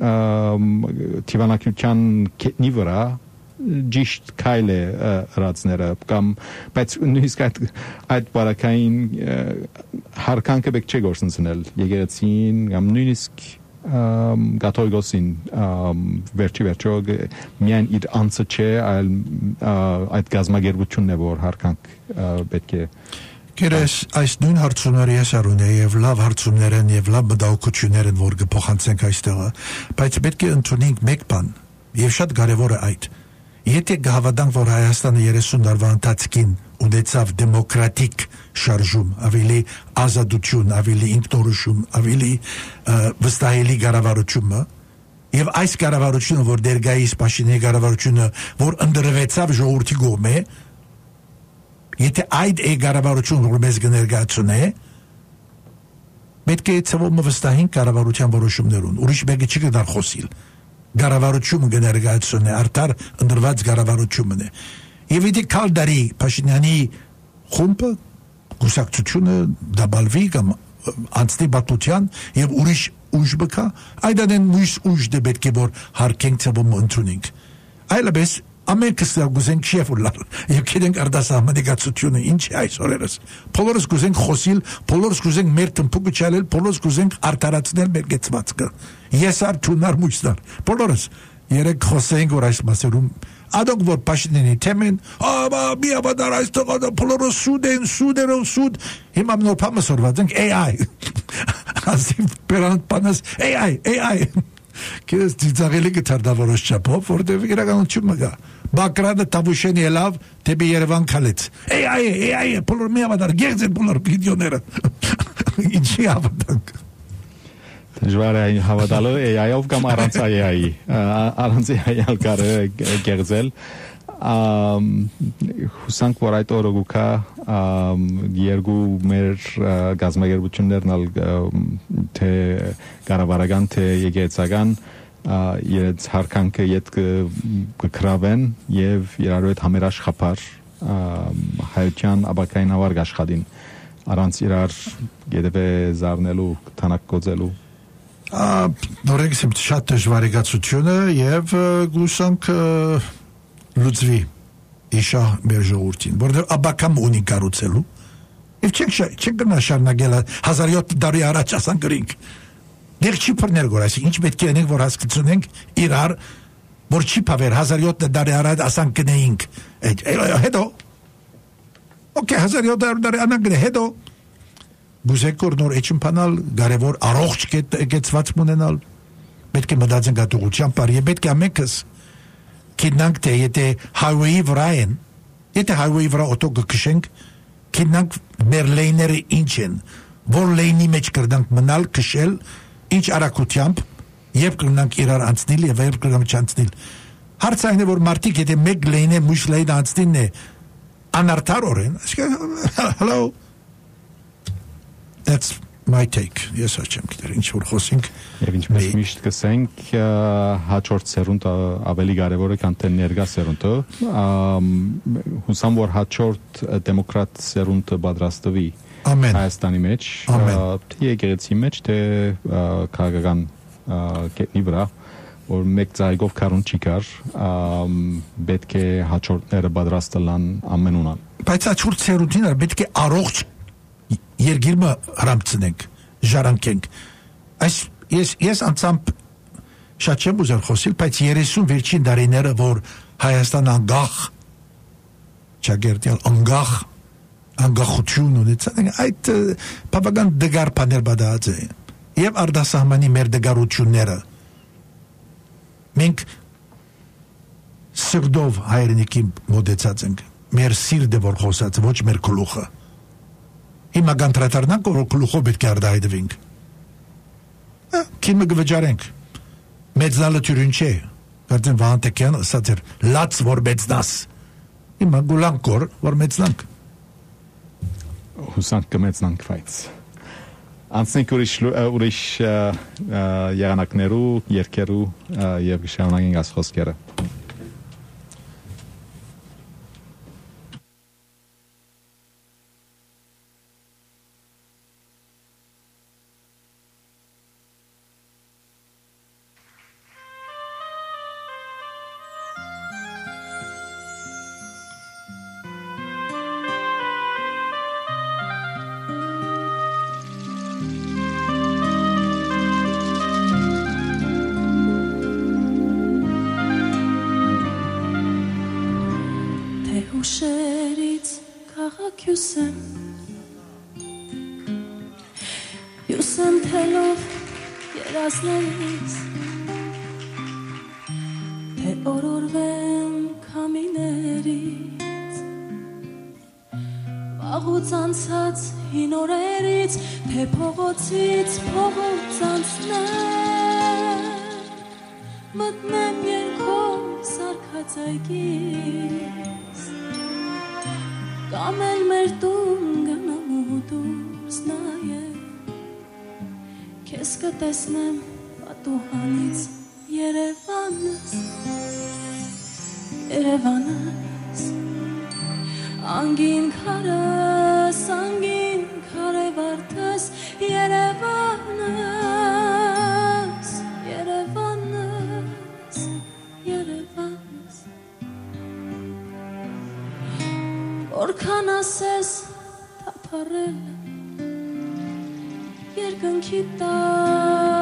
տիվանակիության կետնի վրա ճիշտ քայլ է ռածները կամ բայց նույնիսկ այդ այդ բարակային հարկանքը բեք չէ գործընծնել եկեղեցին կամ նույնիսկ կաթոլիկոսին վերջի վերջո միայն իր անձը չէ այլ այդ գազագերբությունն է որ հարկանք պետք է Գերես այս նույն հարցումները ես արուն է եւ լավ հարցումներ են եւ լավ մտահոգություններ են որ կփոխանցենք այստեղը բայց պետք է ընդունենք մեկ բան եւ շատ կարեւոր է այդ Եթե գավադան որ Հայաստանը երեսուն տարվա ընթացքին ունեցավ դեմոկրատիկ շարժում, ավելի ազատություն, ավելի ինքնորոշում, ավելի վստահելի կառավարությունը, եւ այս կառավարությունը որ դերգայիս Փաշինյանի կառավարությունը որ ընդրվեցավ ժողովրդի կողմէ, եթե այդ է կառավարությունը որ մեզ կներկայացնե, պետք է ցավոմը վստահին կառավարության որոշումներուն, ուրիշ մեկը չի կդար խոսիլ Գարավարությունը կներկայացնե արդար ընդրված գարավարությունն է եւ իդի կալդարի Փաշինյանի խումբը գուսակցությունը դաբալվի կամ անցնի բատության եւ ուրիշ ուժ բկա այդանեն մյուս ուժ դե պետք է որ հարկենք ցավոմ ընդունենք այլապես ամենքս գուզենք շեֆուլալ եւ քեդենք արդասահմանիկացությունը ինչ է այս օրերս բոլորս գուզենք խոսիլ բոլորս գուզենք մեր տնփուկը չալել բոլորս գուզենք արտարացնել մեր գեցվածքը ես արտունար մուստար բոլորս երեք խոսենք որ այս մասերում Adog vor Փաշինյանի թեմեն, «Աբա մի ավադար այստեղ բոլորը սուդ են, սուդերով սուդ»։ Հիմա նոր փամսորված ենք A I։ Ասի բերանտ բանս A I, A I։ Կես դիզաղելի գտարդավորոշ չափով, որտեղ իրականություն մգա։ Բակրանը Տավուշենի ելավ դեպի Երևան քալեց։ A I, A I, բոլոր մի ավադար գեղձեն բոլոր վիդեոները։ Ինչի ավադանք։ Դժվար է հավատալը A I-ով կամ առանց A I-ի, առանց A I-ալ կարը գեղձել, հուսանք, որ այդ օրը գուկա երկու մեր գազագերբություններն ալ թե կառավարական, թե եկեղեցական իրենց հարկանքը ետ կկրավեն և իրարու հետ համերաշխապար հայության աբակային ավար գաշխադին, առանց իրար գետևե զարնելու, թանակ կոծելու։ Նորեքս իմ շատ դժվարեգացությունը և գուսանք լուծվի իշա մեր ժողովրդին, որտեղ աբակամ ունի կառուցելու, և չենք գնա շարունակել հազար յոթ տարի առաջ ասան գրինք, դեղ չի փռներ գոր, այսինքն ինչ պետք է անենք, որ հասկացնենք իրար, որ չի փավեր հազար յոթ տարի առաջ ասան գնեինք, հետո, օքեյ, հազար յոթ տարի անան գնե, հետո, Բուզեկոր նոր էջմփանալ կարևոր առողջ գեցված մունենալ պետք է մտածենք ատուղությամբ բարի պետք է ամենքս կինանք թե եթե highway-ի վրա են եթե highway-ի վրա օտո կքշենք կինանք մեր լեյները ինչ են որ լեյնի մեջ կրնանք մնալ քշել ինչ արագությամբ եւ կրնանք իրար անցնել եւ երբ կրնանք չանցնել հարցը այն է որ մարդիկ եթե մեկ լեյնը մյուս լեյնը անցնին է անարդար օրեն hello That's my take. Yes, acham գիտեր ինչ որ խոսենք եւ ինչպես միշտ կսենք հաջորդ սերունդը ավելի կարեւոր է քան թե ներկա սերունդը հուսամ որ հաջորդ դեմոկրատ սերունդը պատրաստվի Հայաստանի մեջ թե եկեղեցի մեջ թե քաղաքական կետնի վրա որ մեկ ծայգով քարուն չի կար պետք է հաջորդները պատրաստելան ամենունան բայց հաջորդ սերունդին պետք է առողջ Երգիրմը հրամցնենք, ժարանքենք։ Այս ես ես անցամբ շատ չեմ ուզել խոսել, բայց երեսուն վերջին դարիները, որ Հայաստան անգախ չագերտյալ անգախ անգախություն ունեցան, այդ բավական դգար բաներ բադած է։ Եվ արտասահմանի մեր դգարությունները մենք սրդով հայրենիքի մոտեցած ենք, մեր սիրտը որ խոսած, ոչ մեր գլուխը։ Հիմա կանտրատարնանք որ գլուխով պետք է արդայդվենք։ Կիմը գվճարենք։ Մեծնալը թյուրին չէ։ Կարծեմ Վահանտեկյան ասած էր լաց որ մեծնաս։ Հիմա գուլանք որ որ մեծնանք։ Հուսանք կմեծնանք վայց։ Անցնենք ուրիշ ուրիշ եղանակներու, երկերու և շարունակենք այս խոսքերը։ Անգին քարս, անգին քարևարտս, Երևանս, Երևանս, Երևանս Որքան ասես թափառել երկնքի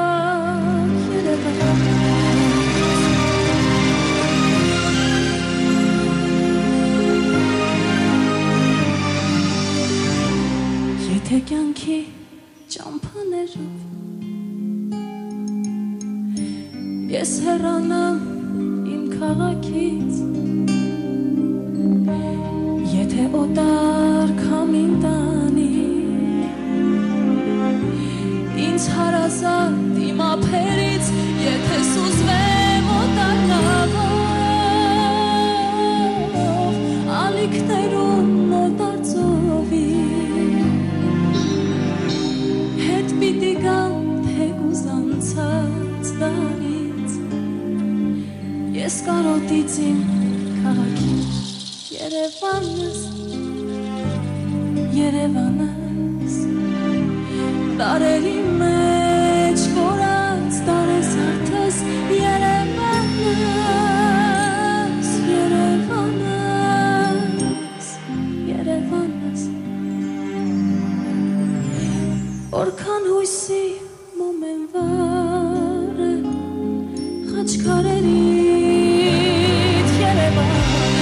տակ Երևանս Ես հեռանամ իմ քաղաքից Եթե օտար քամին տանի Ինձ հարազատ իմ ափերից Եթե սուզվեմ օտար նավով Ալիքներում օտար ծովի Հետ պիտի գամ թեկուզ անցած դարից Ես կարոտից իմ քաղաքի Երևանս, Երևանս Տարերի մեջ կորած տարես արդս Երևանս, Երևանս, Երևանս Որքան հույսի մոմ են վարը Խաչքարերիդ Երևանս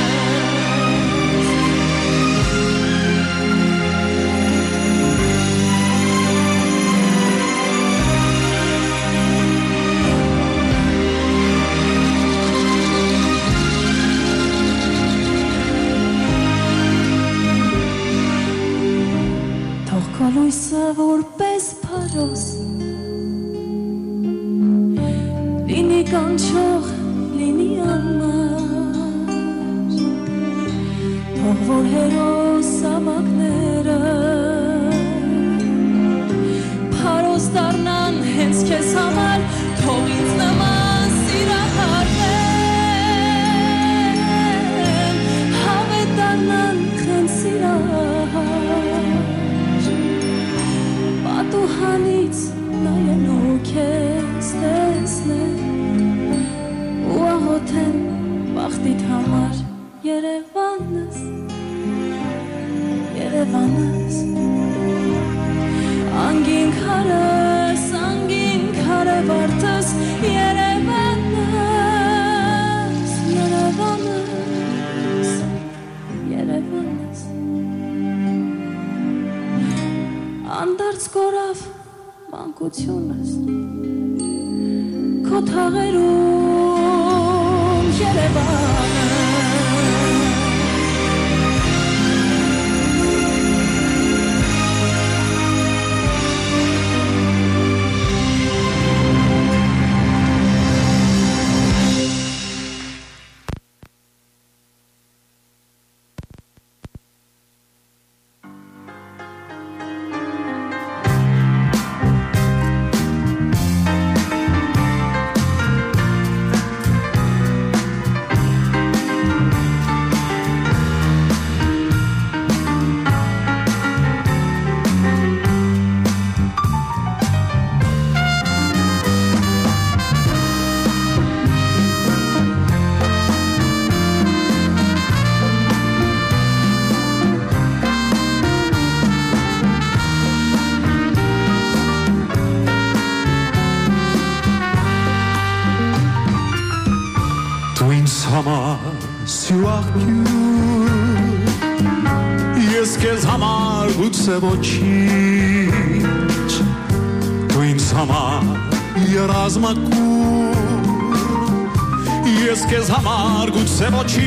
Լույսը որպես փարոս լինի կանչող լինի անմար թող որ հերոս ավակները փարոս դառնան հենց քեզ համար թող ինձ նման սիրահարվեն հավետ դառնան հենց սիրահար Պատուհանից նայելով քեզ տեսնեմ ու աղոթեմ բախտիդ համար Երևանս, Երևանս Անգին քարս, անգին քարը վարդս Երևանս, Երևանս, Երևանս Անդարձ կորավ մանկությունս Քո թաղերում Երևանը Ես քեզ համար գուցե ոչինչ Դու ինձ համար երազմակուր Ես քեզ համար գուցե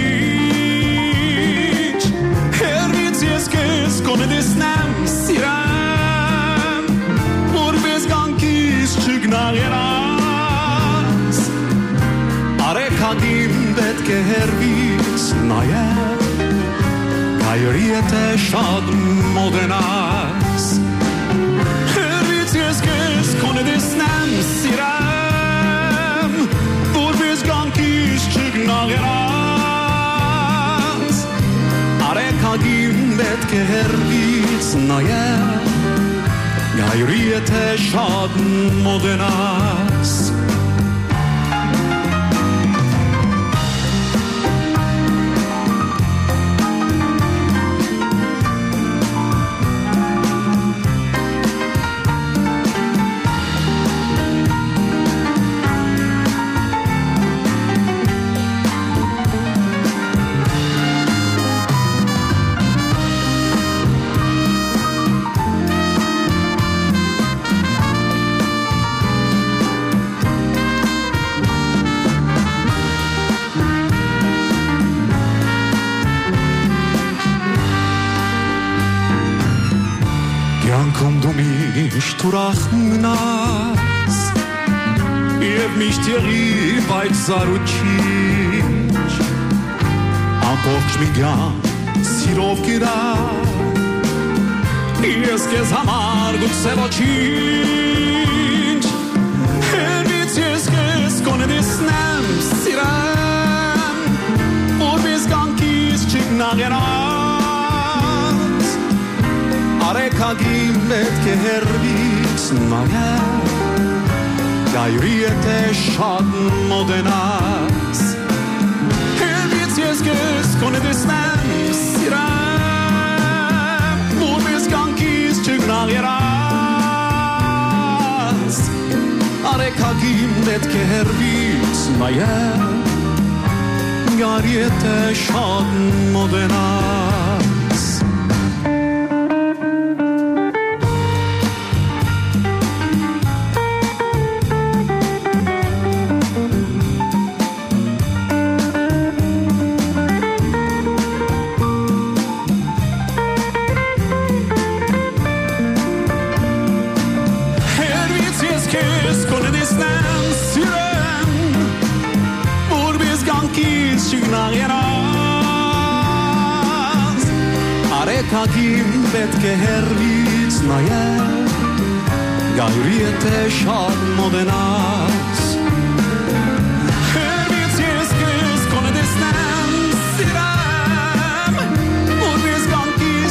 ոչինչ Հեռվից ես քեզ կոնե տեսնեմ սիրեմ Որպես կյանքիս չգնալ երաս Արեքանդին պետք է հեռվից նայեմ Հայրի եթե շատ մոդենաս Հեռվից ես քեզ կոնե տեսնեմ սիրեմ Որպես կյանքիս չգնալ երաս Արեքանդին պետք է հեռվից նայեմ Հայրի եթե շատ մոդենաս Ում դու միշտ ուրախ մնաս Եվ միշտ եղիր բայց զարուչիչ Ամբողջ մի կյանք սիրով կիրար Ես քեզ համար գուցե ոչինչ Հերվից ես քեզ կոնե դեսնեմ սիրեմ Որպես կյանքիս չգնաղենաս Արեքագին պետք է հերվից նայել Գայրի եթե շատ մոդենաս Հերվից ես քեզ կոնե դեսնեմ սիրեմ Որպես կյանքիս չգնաղենաս Արեքագին պետք է հերվից նայել Գայրի եթե շատ մոդենաս Արեքագին պետք է հերվից նայել Գայրի եթե շատ մոդենաս Հերվից ես քեզ կոնե դեսնեմ սիրեմ Որպես կյանքիս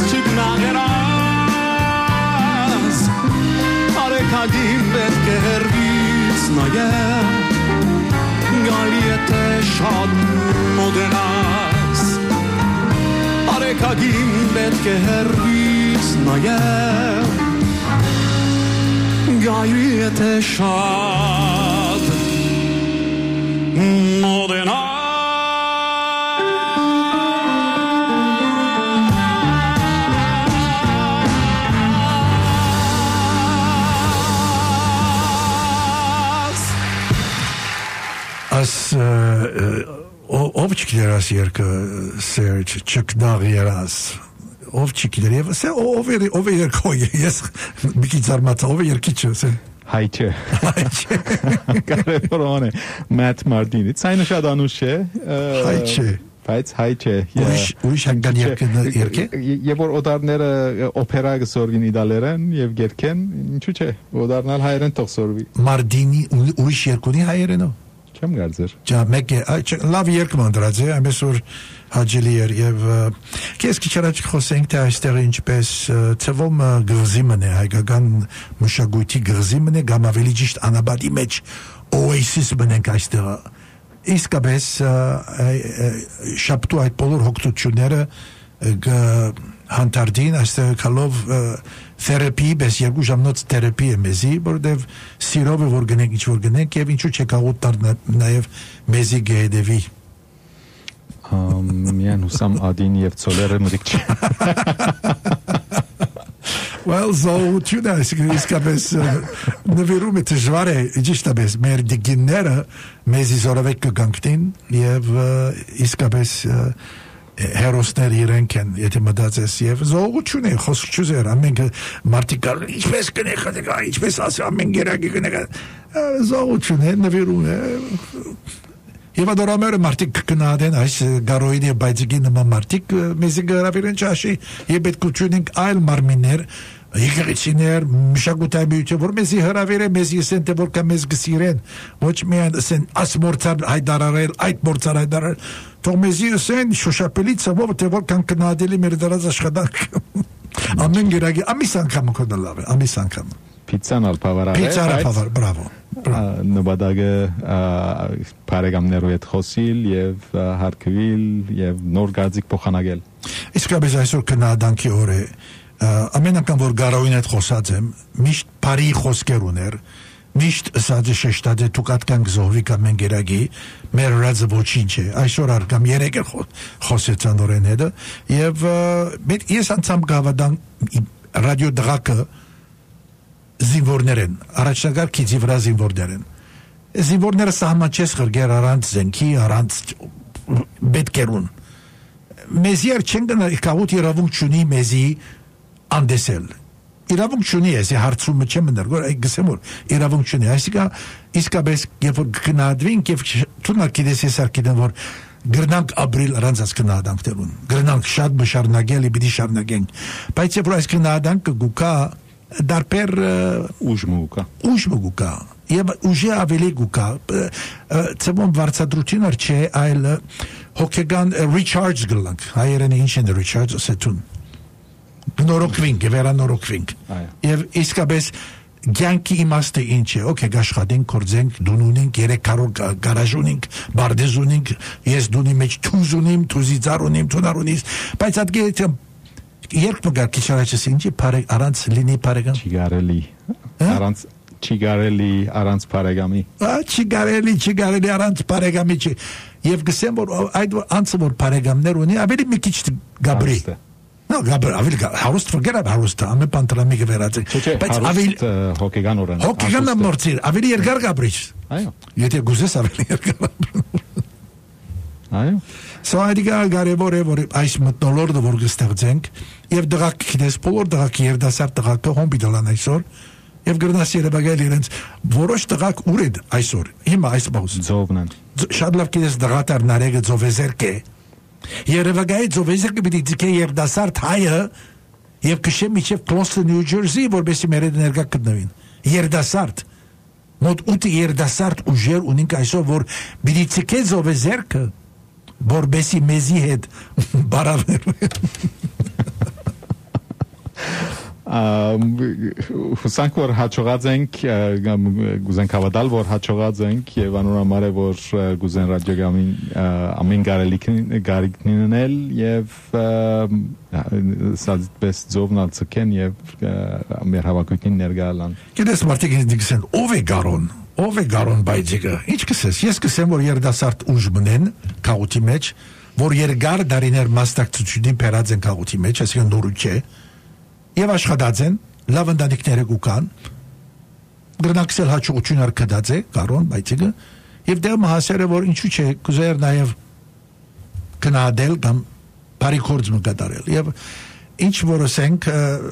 չգնաղենաս Արեքագին պետք է հերվից նայել Գայրի եթե շատ մոդենաս Արեքագին պետք է հերվից նայել Գայրի եթե շատ մոդենաս As ով չգիտեր աս երկը Սերջ չկնաղերաս ով չգիտեր եւ ասե ով է ով է երկո ես մի քիչ զարմացա ով է երկիչը ասե Հայչը Հայչը կարևորն է Մաթ Մարտինի ցայնը շատ անուշ է Հայչը բայց հայչը ուրիշ ուրիշ հանգան երկը երկե եւ որ օդարները օպերա գսորվին իդալերեն եւ գերքեն ինչու՞ չէ օդարնալ հայերեն թող սորվի Մարտինի ուրիշ երկունի հայերենո Չեմ գարձեր Ջա մեկ է լավ երկման դրած է ամես որ հաջելի էր եւ քեզ քիչ առաջ խոսենք թե այստեղ ինչպես ծվում գրզի մնե հայկական մշակույթի գրզի մնե կամ ավելի ճիշտ անաբադի մեջ օասիս մնենք այստեղ իսկապես շապտու այդ բոլոր հոգտությունները հանդարտին այստեղ կալով թերապի բես երկու ժամնոց թերապի է մեզի որտեվ սիրով է որ գնենք ինչ որ գնենք եւ ինչու՞ չեք աղուտ տար նաեւ մեզի գեդեվի Միան հուսամ ադին եւ ծոլերը մտիկ չէ Well, so tu da իսկապես նվիրում է դժվար է ճիշտապես մեր դիգիները մեզի զորավեք կգանքտին եւ իսկապես հերոսներ իրենք են եթե մտածես եւ զողություն է խոսք չուզեր ամեն մարտիկալ ինչպես կնեք ինչպես ասա ամեն գերագի կնեք զողություն է նվիրում է Եվ adorամերը մարդիկ կնադեն այս գարոյին և բայցիգի նման մարդիկ մեզի գրավիրեն ճաշի և պետքություն ենք այլ մարմիններ եկեղեցիներ մշակութային որ մեզի հրավիրեն մեզի ասեն թե որ կա մեզ գսիրեն ոչ միայն ասեն աս մորցար հայդարարել այդ մորցար հայդարարել թող մեզի ասեն շոշապելի ծավով թե որ կան կնադելի մեր դարած աշխատանք ամեն գերագի ամիս անգամ կոնալավ է ամիս անգամ Պիցան ալպավարար է Պիցան ալպավար, բրավո նպատակը բարեկամներու հետ խոսիլ եւ հարկվել եւ նոր գազիկ փոխանակել Իսկապես այսօր կնադանքի օր է ամեն անգամ որ գարոյին հետ խոսած եմ միշտ բարի խոսքեր ուներ միշտ ասած է շեշտած է դուք ատքան գզովի կամ են գերագի մեր ռազը ոչինչ է այսօր արկամ երեք է խոսեցան օրեն հետը եւ ես անցամ գավադան ռադիո դղակը զինվորներ են, առաջնակարգ քիծի վրա զինվորներ են։ Զինվորները սահմանչես խրգեր առանց զենքի, առանց բետկերուն։ Մեզի էր չեն գնա կաղուտ իրավունք չունի մեզի անդեսել։ իրավունք չունի էսի հարցումը չեմ մներ որ այ գսեմ որ իրավունք չունի այսինքն իսկապես երբ որ գնահատվենք եւ թունակ գիտես ես արկիդեն որ գրնանք ապրիլ առանց գնահատանքներուն գրնանք շատ բշարնագել իբի շարնագենք բայց երբ որ այս գնահատանքը գուկա դարբեր ուժմուկա ուժմուկա եւ ուժի ավելի գուկա ծմոն վարչադրությունը չէ այլ հոգեգան recharge գլանք հայերենի ինչ են recharge ասեցուն նորոգվինք վերանորոգվինք եւ իսկապես ցանկի իմաստը ինչ է օքեյ գաշխատենք կորձենք դուն ունենք երեք կարոտ գարաժ ունենք բարդեզ ունենք ես դունի մեջ թուզ ունիմ թուզի ծառ ունիմ թունարունից բայց ադգե երբ մգար քիչարաչս ինչի բարե առանց լինի բարեգամ չիգարելի առանց չիգարելի առանց բարեգամի ա չիգարելի չիգարելի առանց բարեգամի չի եւ գսեմ որ այդ անցը որ բարեգամներ ունի ավելի մի քիչ գաբրի No, Gabriel, avil harust forget about harust. Ame pantalami ke veratse. Բայց avil հոգեգան օրեն։ Հոգեգան մորցիր, ավելի երկար գաբրիչ։ Այո։ Եթե գուզես ավելի երկար։ Այո։ So այդիկա կարևոր է որ այս մտնոլորտը որ կստեղծենք եւ դղակ գիտես բոլոր դղակ երդասարդ դղակը հոմբիդալան այսօր եւ գրնաս երբագել իրենց որոշ դղակ ուրեդ այսօր։ Հիմա այս բաուս։ Ձովնան։ Շատ լավ գիտես դղատար նարեգը ձովեզերկե Երևակայի ծովեզերքը պիտի ձգե երդասարդ հայը եւ քշե միջև Բոստոն, Նյու Ջերսի, որովհետեւ մեր ներկա գտնվին։ Երդասարդ։ Մոտ ութ երդասարդ ուժեր ունենք այսօր, որ պիտի ձգե ծովեզերքը, որովհետեւ մեզի հետ բարավեր։ Հուսանք որ հաջողած ենք գուզենք հավատալ որ հաջողած ենք եւ անորամար է որ գուզեն ռադիոգամին ամեն գարիկնինել եւ սադպես ձովնալ ցկեն եւ մեր հավաքույթին ներգալան Գիտես մարդիկ ինձ ով է գարոն ով է գարոն բայջիկը ինչ կսես ես կսեմ որ երդասարդ ուժ մնեն քաղուտի մեջ որ երկար դարիներ մասնակցությունին բերած են քաղուտի մեջ այսինքն նորու չէ Եվ աշխատած են, լավ ընտանիքները կուկան, գրնակսել հաճողություն արկդած է, կարոն, բայցիկը, և դեղ մահասերը, որ ինչու չէ, կուզեր նաև կնադել կամ բարիքորձ մը կատարել, և ինչ որս ենք,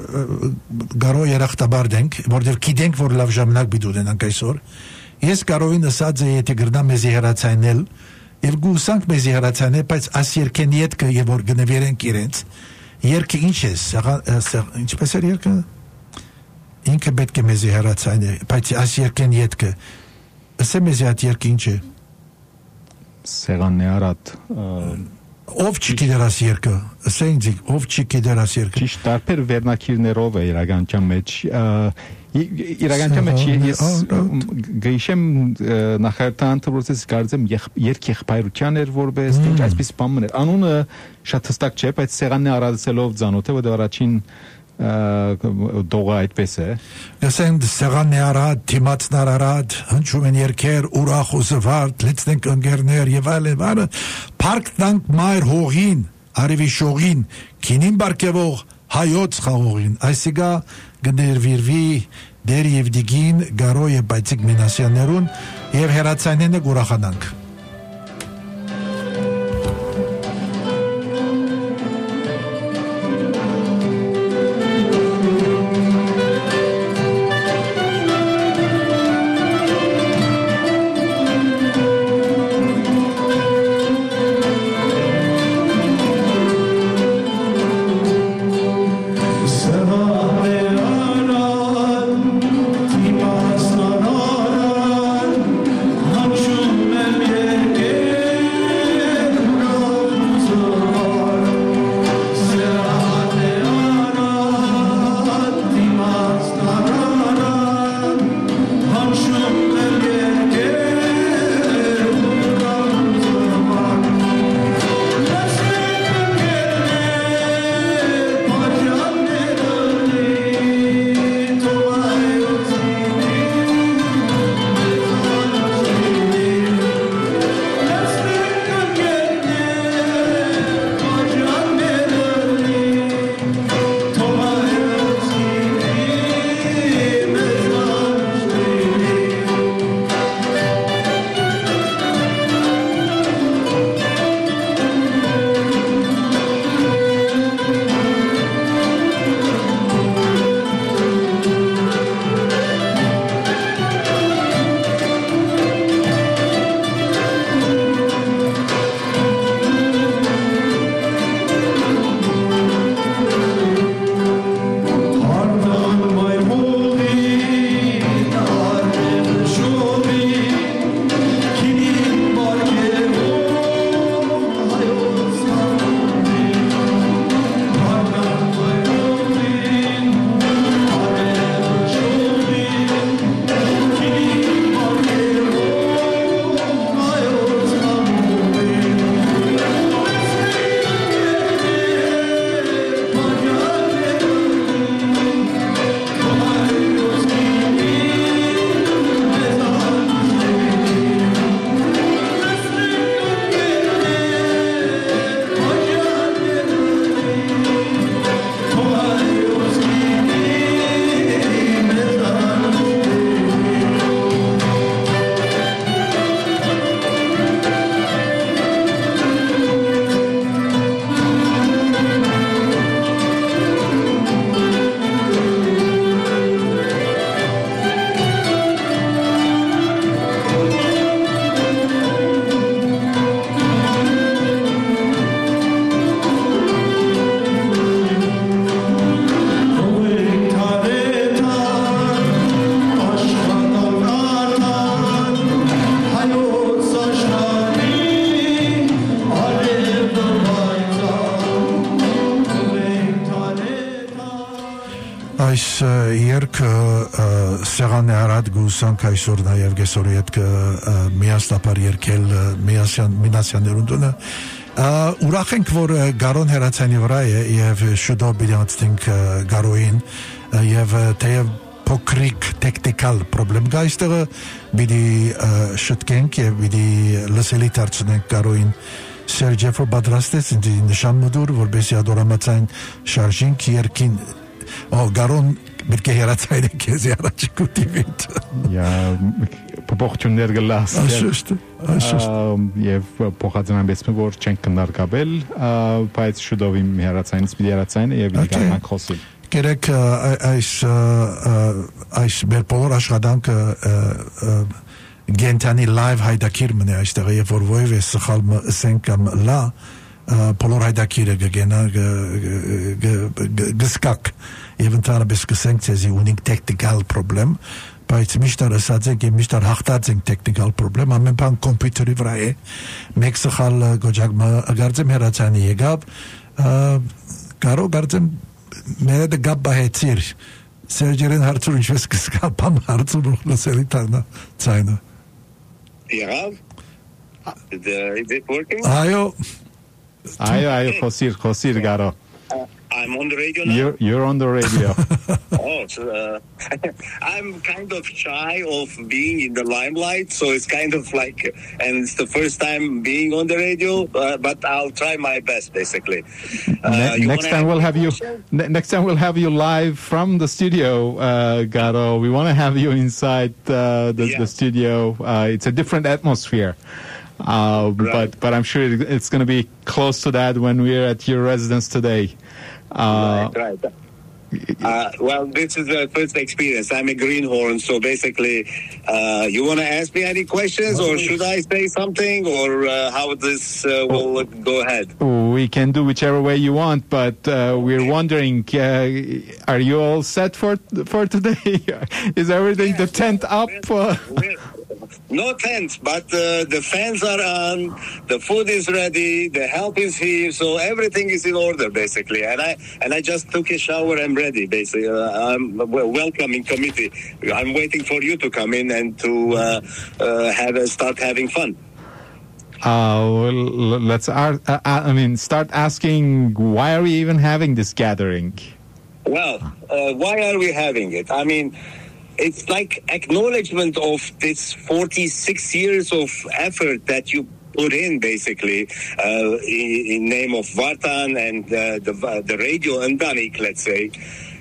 գարո երախտաբար դենք, որտև կիդենք, որ լավ ժամանակ բիդուդ են անկայսոր, ես գարովին ասած է, եթե գրնա մեզի հերացայնել, և գուսանք մեզի հերացայնել, բայց աս երկեն ետքը, և որ գնվերենք իրենց, Երկը ինչ ես, ինչպես էր երկը, ինքը պետք է մեզի հեռացայն է, բայց այս երկեն ետքը, ասե մեզի այդ երկը ինչ է։ Սեղանն է արատ։ Ով չի կիդեր այս երկը, ասե ինձ, ով չի կիդեր այս երկը։ Ճիշտ տարբեր վերնակիրներով է իրականության մեջ, իրականության մեջ ես գիշեմ նախարտան թրոցես կարծեմ երկեղբայրության էր որպես ինչ այսպես բան էր անունը շատ հստակ չէ բայց սեղանն առածելով ցանոթ է որ առաջին դողը այդպես է Ասեն սեղանն առած թիմացն առած հնչում են երկեր ուրախ ու զվարթ լեցնենք ընկերներ եւ այլն այլն парքտանք մայր հողին արևի շողին քինին բարգեվող հայոց խաղողին այսիգա գներվիրվի դեր եւ դիգին գարո եւ բայցիկ մինասյաներուն եւ հերացանենը գուրախանանք Thank you. այս երկը սեղանի արած գուսանք այսօր նաև գեսորի հետ միաստապար երկել մինասյաններուն տունը ուրախ ենք որ գարոն հերացանի վրա է և շուտով բիդյանցնենք գարոին և թեև փոքրիկ տեխնիկալ պրոբլեմ կա այստեղը բիդի շտկենք և բիդի լսելի դարձնենք գարոին Սերջեֆը պատրաստեց ինձ նշան մդուր որպեսի ադորամացային շարժինք երկին գարոն պետք է հերացային է քեզի առաջ կուտի վիտ փոփոխություններ գլաս Աշուշտ և փոխածնան բեսմը որ չենք կնարկաբել բայց շուտով իմ հերացայինից պիտի հերացային և պիտի կարնանք խոսիլ Կերեք այս այս մեր բոլոր աշխատանքը գենտանի լայվ հայդակիր մնե այստեղը և որ ոյվ է սխալ մսենք կամ լա բոլոր հայդակիրը գգենա գսկակ և ընդհանրապես կսենք ծեզի ունինք տեխնիկալ պրոբլեմ բայց միշտար ասած ենք և միշտար հաղթած ենք տեխնիկալ պրոբլեմ ամեն բան կոմպյուտերի վրա է մեկ սխալ գոջակմը գարձեմ հերացանի եկավ կարո գարձեմ Մերը դե գապ բահեցիր Սերջերեն հարցուր ինչպես կսկա պամ հարցուր լսելի տարնա ծայնը Եղավ? Is it working? Այո Այո, այո, խոսիր, խոսիր գարո I'm on the radio now? You're, you're on the radio Oh, so, uh, I'm kind of shy of being in the limelight, so it's kind of like, and it's the first time being on the radio, uh, but I'll try my best, basically. Uh, ne- next time we'll have you. Ne- next time we'll have you live from the studio, uh, Garo. We want to have you inside uh, the, yeah. the studio. Uh, it's a different atmosphere. Uh, right. But but I'm sure it's going to be close to that when we're at your residence today. Uh, right, right. Uh, well, this is the first experience. I'm a greenhorn, so basically, uh, you want to ask me any questions, or should I say something, or uh, how this uh, will go ahead? We can do whichever way you want, but uh, we're wondering, uh, are you all set for for today? Is everything yeah, the tent up? We're, we're, no tent, but uh, the fans are on, the food is ready, the help is here, so everything is in order, basically. And I and I just took a shower and ready, basically. Uh, I'm well, welcoming committee. I'm waiting for you to come in and to uh, uh, have uh, start having fun. Uh, well, let's. Uh, I mean, start asking why are we even having this gathering? Well, uh, why are we having it? I mean, it's like acknowledgement of this forty-six years of effort that you put in, basically, uh, in, in name of Vartan and uh, the the radio and Danik, let's say.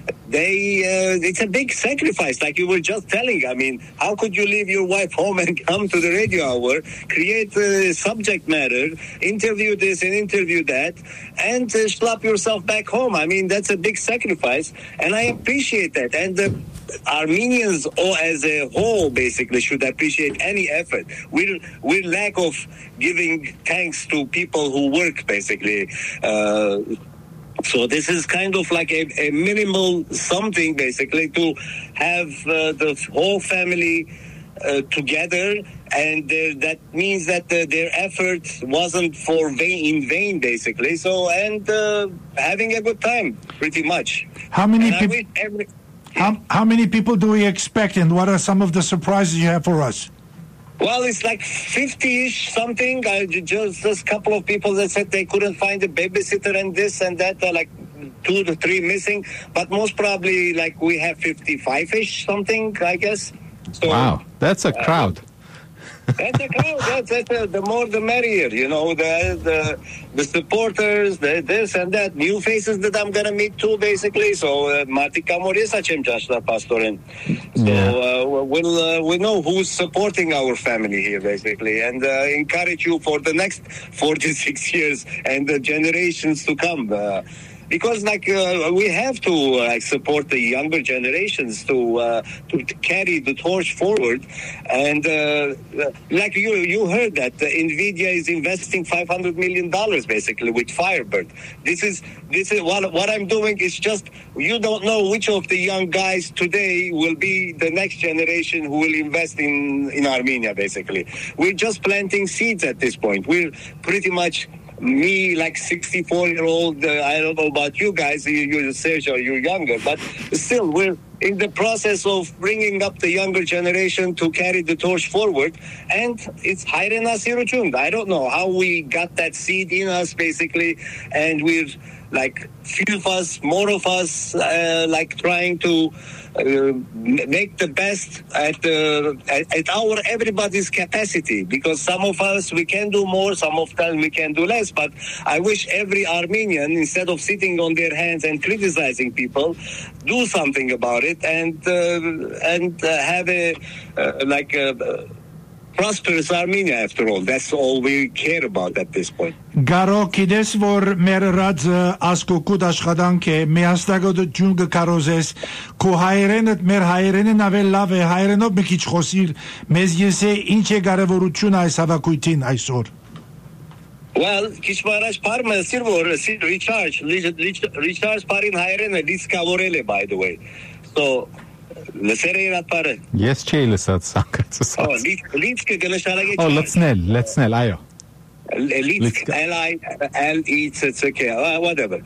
They, uh, it's a big sacrifice, like you were just telling. I mean, how could you leave your wife home and come to the radio hour, create a subject matter, interview this and interview that, and uh, schlep yourself back home? I mean, that's a big sacrifice, and I appreciate that. And the Armenians, all as a whole, basically, should appreciate any effort. We're, we're lack of giving thanks to people who work, basically. Uh, So this is kind of like a, a minimal something, basically, to have uh, the whole family uh, together, and uh, that means that uh, their effort wasn't for vain, in vain, basically. So, and uh, having a good time, pretty much. How many people? Every, how, how many people do we expect, and what are some of the surprises you have for us? Well, it's like fifty-ish something. I just just a couple of people that said they couldn't find a babysitter and this and that, uh, like two to three missing. But most probably, like we have fifty-five-ish something, I guess. So, wow, that's a crowd. Uh, that's a crowd. That's, that's a, the more the merrier, you know. The the the supporters, the this and that, new faces that I'm gonna meet too, basically. So, Martika Morisa Chemchashla Pastorin. So uh, we'll uh, we know who's supporting our family here, basically, and uh, encourage you for the next forty-six years and the generations to come. Uh, Because, like, uh, we have to uh, like support the younger generations to uh, to carry the torch forward, and uh, like you you heard that uh, Nvidia is investing five hundred million dollars basically with Firebird. This is this is what what I'm doing is just you don't know which of the young guys today will be the next generation who will invest in in Armenia. Basically, we're just planting seeds at this point. We're pretty much me, like sixty-four-year-old, uh, I don't know about you guys, you, you're Serge or you're younger, but still, we're in the process of bringing up the younger generation to carry the torch forward, and it's Hayre Nasirucun. I don't know how we got that seed in us, basically, and we're like few of us, more of us, uh, like trying to uh, make the best at, uh, at at our everybody's capacity, because some of us we can do more, some of them we can do less. But I wish every Armenian, instead of sitting on their hands and criticizing people, do something about it and uh, and uh, have a uh, like a prosperous Armenia. After all, that's all we care about at this point. Գարո գիտես որ մեր ռաձ ասկուկուտ աշխատանք է միաստագոդություն կկարոզես քո հայերենդ մեր հայերենն ավել լավ է հայերենով մի քիչ խոսիր մեզ եսե ինչ է կարևորություն այս հավաքույթին այսօր. Well, քիչ առաջ բարմը սիր որ սիր Richard Richard Parin հայերենը դիսկավորել է, by the way. So լսեր է իրադ բարը. Ես չի լսած սակացս. Oh, լիցքը գնշարագի. Oh, լցնել, լցնել, այո. Լիցք, L I L E C C K, whatever.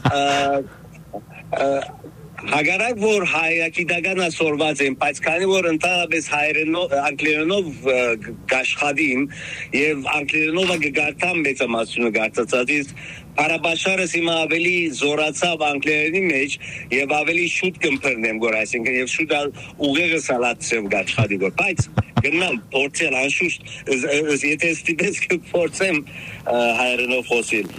Հագարակ որ հայակի դագանա սորված են, բայց քանի որ ընդհանրապես հայերենով, անգլերենով գաշխադիմ եւ անգլերենով գարտամ մեծամասնությունը գարտացածից Արաբաշարս հիմա ավելի զորացավ անգլերենի մեջ եւ ավելի շուտ կմփռնեմ գոր, այսինքն եւ շուտ ուղեղը սալացեմ գաշխադի գոր, բայց գնամ փորձել անշուշտ եթե ստիպես կփորձեմ հայերենով խոսել.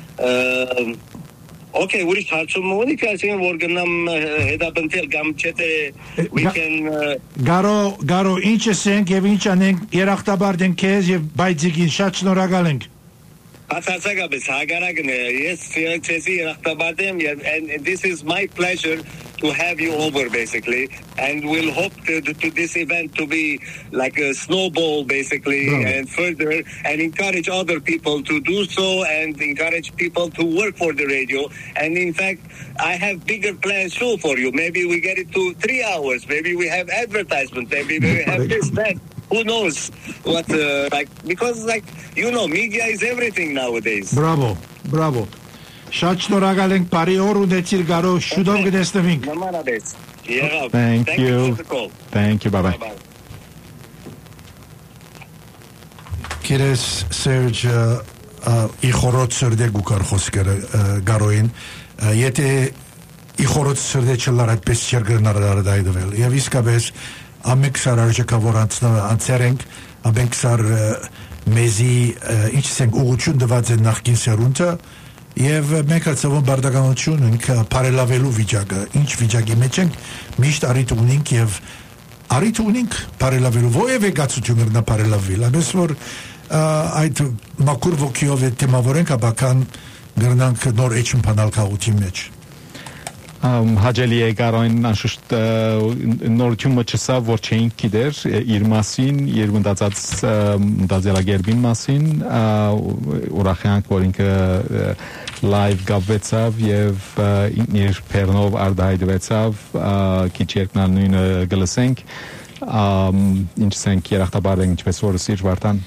Okay, ուրիշ հարցում ունի քաշին որ գնամ հետապնդել կամ չէ we can Գարո Գարո ինչ ասենք եւ ինչ անենք երախտաբար դեն քեզ եւ բայցիկին շատ շնորհակալ ենք. Հացածակապես հագարակն է, ես ցեցի երախտաբար եմ and this is my pleasure to have you over basically, and we'll hope to, to, to this event to be like a snowball basically, no. and further and encourage other people to do so and encourage people to work for the radio. And in fact, I have bigger plans too for you. Maybe we get it to three hours, maybe we have advertisement, maybe we have this, that. Who knows what, uh, like, because like, you know, media is everything nowadays. Bravo, bravo. Շատ շնորհակալ ենք, բարի օր ունեցիր Գարո, շուտով կտեսնվենք. Նմանապես. Եղավ. Thank Thank you. you for the call. Thank you, bye-bye. Bye-bye. Քիրես Սերջ իխորոց սրդե գուկար խոսքերը Գարոին, եթե իխորոց սրդե չլար այդպես չեր գրնար դարդայդվել, եւ իսկապես ամենք սար արժեքավոր անցեր ենք, ամենք սար մեզի ինչ ասենք ուղղություն դված է նախկին սերունդը, եւ մենք հացվում բարդականություն ենք բարելավելու վիճակը, ինչ վիճակի մեջ ենք, միշտ առիթ ունենք եւ առիթ ունենք բարելավելու ովևէ գացություն կրնա բարելավվել, այնպես որ այդ մաքուր ոգիով թեմավորենք աբական գրնանք նոր էջն փանալ քաղուքի մեջ. Հաջելի է Գարոին անշուշտ նորությունը չսավ որ չէինք գիտեր իր մասին իր մտածած մտածելակերպին մասին ուրախ ենք որ ինքը live գավեցավ եւ իր փերնով արդայդվեցավ քիչ երկնալ նույնը գլսենք ինչ ասենք երախտաբար ենք ինչպես որ սիր վարտան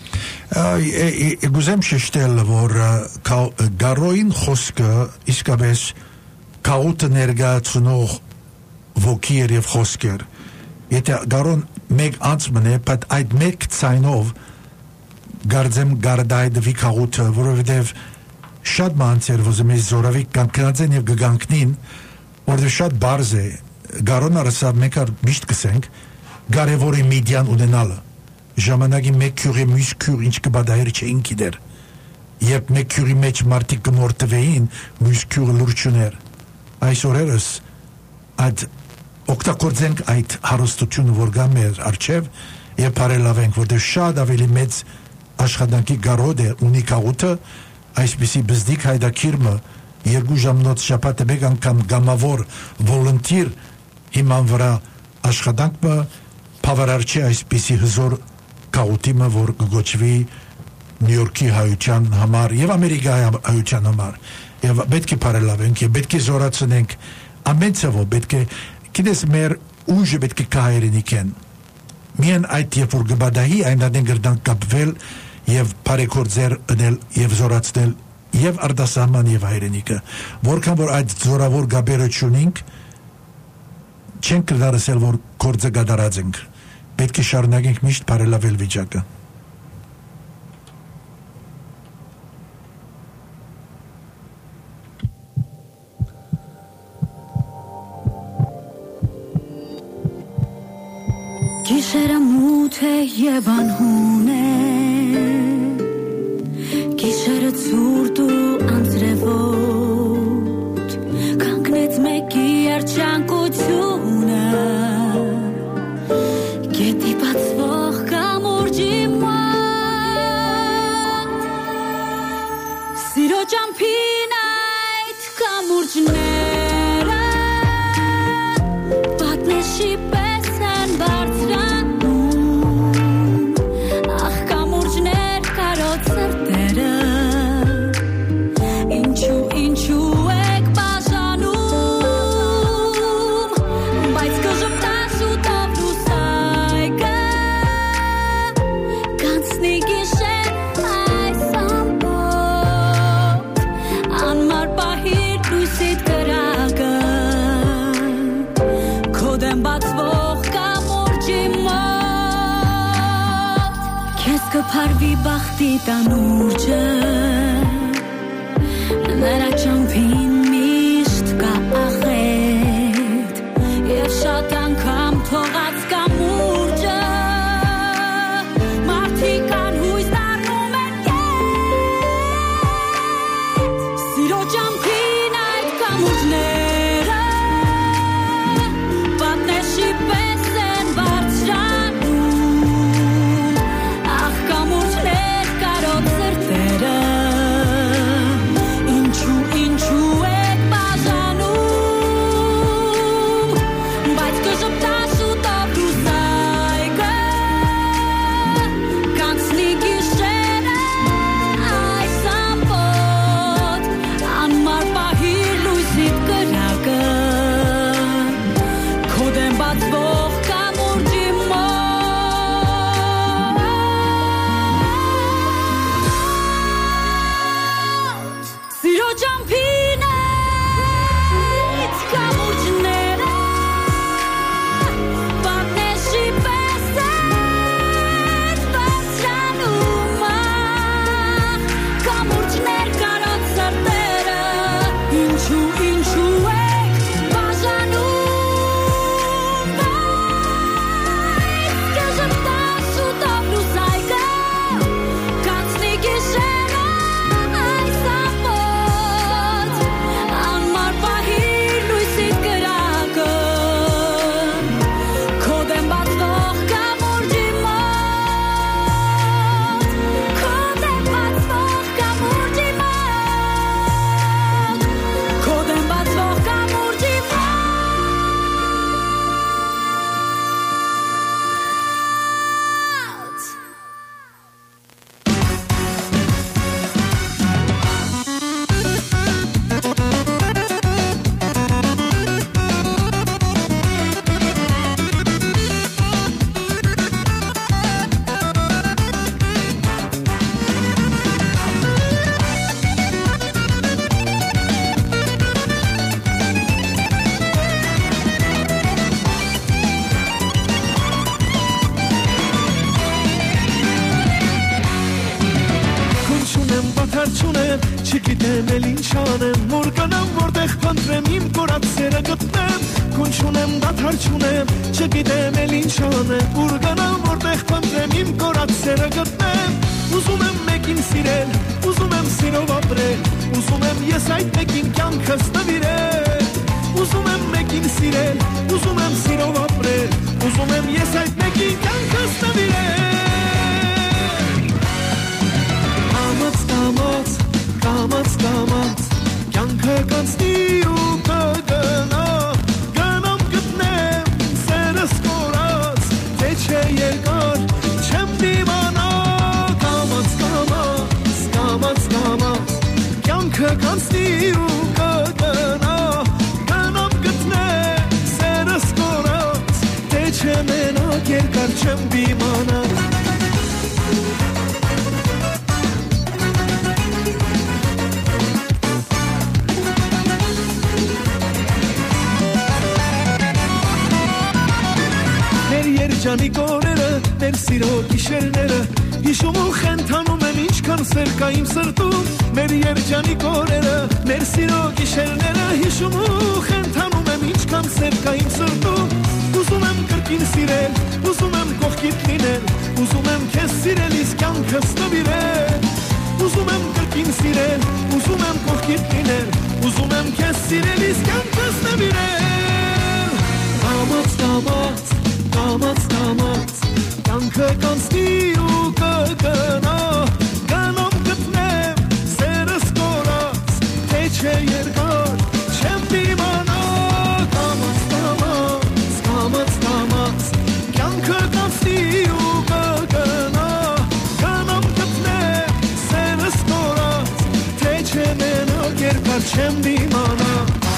գուզեմ շեշտել որ Գարոին խոսքը իսկապես Կաուտը ներգացնող ոգիեր եւ խոսքեր. Եթե Գարոն մեկ անցմն է, բայց այդ մեկ ցայնով գարձեմ գարդայդվի կաուտը, որովհետեւ շատ մանցեր ոզմես զորավի կանգնածեն եւ գգանքնին, որտեղ շատ բարձ է. Գարոն արսավ մեկ ար միշտ կսենք, կարևոր է մեդիան ունենալը. Ժամանակի մեկ քյուրի մյուս քյուր ինչ կբադայր չէին գիտեր. Երբ մեկ քյուրի մեջ մարդիկ կմորտվեին, մյուս քյուրը լուրջ ուներ. Այսօրերս այդ օգտագործենք այդ հարստությունը որ գա մեր արչև եւ բարելավենք որտեղ շատ ավելի մեծ աշխատանքի գարոդ է ունի կաուտը այսպիսի բզդիկ հայդակիրմը երկու ժամնոց շաբաթը մեկ անգամ գամավոր վոլոնտիր հիման վրա աշխատանքը բավարար չէ այսպիսի հզոր կաուտիմը որ գոչվի Նյու Յորքի հայության համար եւ Ամերիկայի հայության համար եւ պետք է բարելավենք եւ պետք է զորացնենք ամեն ցավով պետք է գիտես մեր ուժը պետք է կայրենիքեն միան այդ երբ որ գբադահի այնտեղ գրդան կապվել եւ բարեգործեր դնել եւ զորացնել եւ արտասահման եւ հայրենիքը որքան որ այդ զորավոր գաբերը չունենք չենք դարսել որ գործը գդարած ենք պետք է շարունակենք միշտ բարելավել վիճակը Գիշերը մութ է եւ անհուն է Գիշերը ցուրտ ու անձրևոտ Կանգնեց մեկի երջանկությունը Գետի բացվող կամուրջի մոտ Սիրո ճամփին այդ կամուրջները Պատնեշի պես են բարձրանում Ախ կամուրջներ կարոտ սրտերը Ինչու, ինչու եք բաժանում Բայց կժպտաս ու տով լուսայգը Կանցնի գիշեր այս ամբոտ Անմար պահիր լույսիդ կրակը Քո դեմ բացվող կամուրջի մոտ Քեզ կփարվի բախտի տանուրջը Նրա ճամփին միշտ կա աղետ Եվ շատ անգամ թողած կամուրջը Մարդիկ անհույս դառնում են կետ Սիրո ճամփին այդ կամուրջները Պատնեշի պես են բարձրանում Ախ կամուրջներ կարոտ սրտերը Ինչու, ինչու եք բաժանում Բայց կժպտաս ու տով լուսայգը Կանցնի գիշերը այս ամբոտ Անմար պահիր լույսիդ կրակը Քո դեմ բացվող կամուրջի մոտ Սիրո ճամփին այդ կամուրջները Պատնեշի պես են բարձրանում Ախ կամուրջներ կարոտ սրտերը Ինչու, ինչու եք բաժանում Բայց կժպտաս ու տով լուսայգը Կանցնի գիշերը այս ամբոտ Անմար պահիր լույսիդ կրակը Քո դեմ բացվող կամուրջի մոտ Քո դեմ բացվող կամուրջի մոտ Քո դեմ բացվող կամուրջի մոտ Քունչունեմ, բաթար չունեմ, չգիտեմ էլ ինչ անեմ Որ կանամ որտեղ փնտրեմ իմ կորած սերը գտնեմ Քունչունեմ, բաթար չունեմ, չգիտեմ էլ ինչ անեմ Որ կանամ որտեղ փնտրեմ իմ կորած սերը գտնեմ Ուզում եմ մեկին սիրել, ուզում եմ սիրով ապրել Ուզում եմ ես այդ մեկին կյանքս նվիրել Ուզում եմ մեկին սիրել, ուզում եմ սիրով ապրել Ուզում եմ ես այդ մեկին կյանքս նվիրել Կամաց, կամաց, կամաց, կամաց Կյանքը կանցնի ու կգնա Գնամ գտնեմ սերս կորած Թե չէ երկար չեմ դիմանա Կամաց, կամաց, կամաց, կամաց Կյանքը կանցնի ու կգնա Գնամ գտնեմ սերս կորած Թե չէ մենակ երկար չեմ դիմանա երջանի կորերը, մեր սիրո գիշերները, հիշում ու խենթանում եմ ինչքան սեր կա իմ սրտում, մեր երջանի կորերը, մեր սիրո գիշերները, հիշում ու խենթանում եմ ինչքան սեր կա իմ սրտում, ուզում եմ կրկին սիրել, ուզում եմ կողքիդ լինել, ուզում եմ քեզ սիրել իսկ կյանքս նվիրել, ուզում եմ կրկին սիրել, ուզում եմ կողքիդ լինել, ուզում եմ քեզ սիրել իսկ կյանքս նվիրել, կամաց կամաց, կամաց կամաց, կյանքը կանցնի ու կգնա, գնամ գտնեմ սերս կորած, թե չէ երկար չեմ դիմանա, կամաց կամաց, կամաց կամաց, կյանքը կանցնի ու կգնա, գնամ գտնեմ սերս կորած, թե չէ մենակ երկար չեմ դիմանա.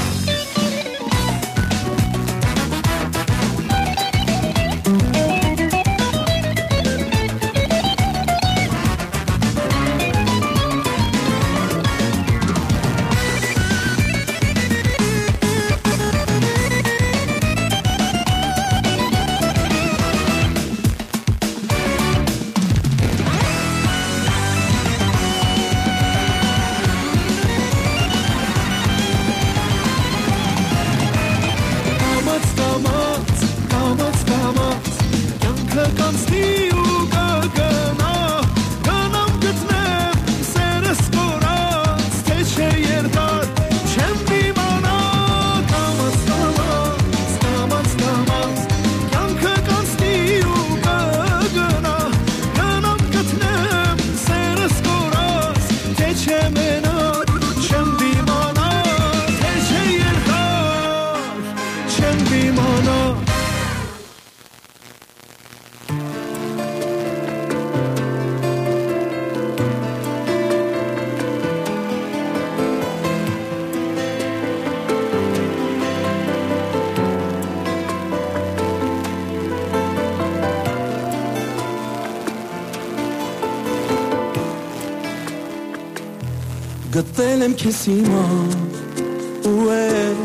Գտել եմ քեզ հիմա ու էլ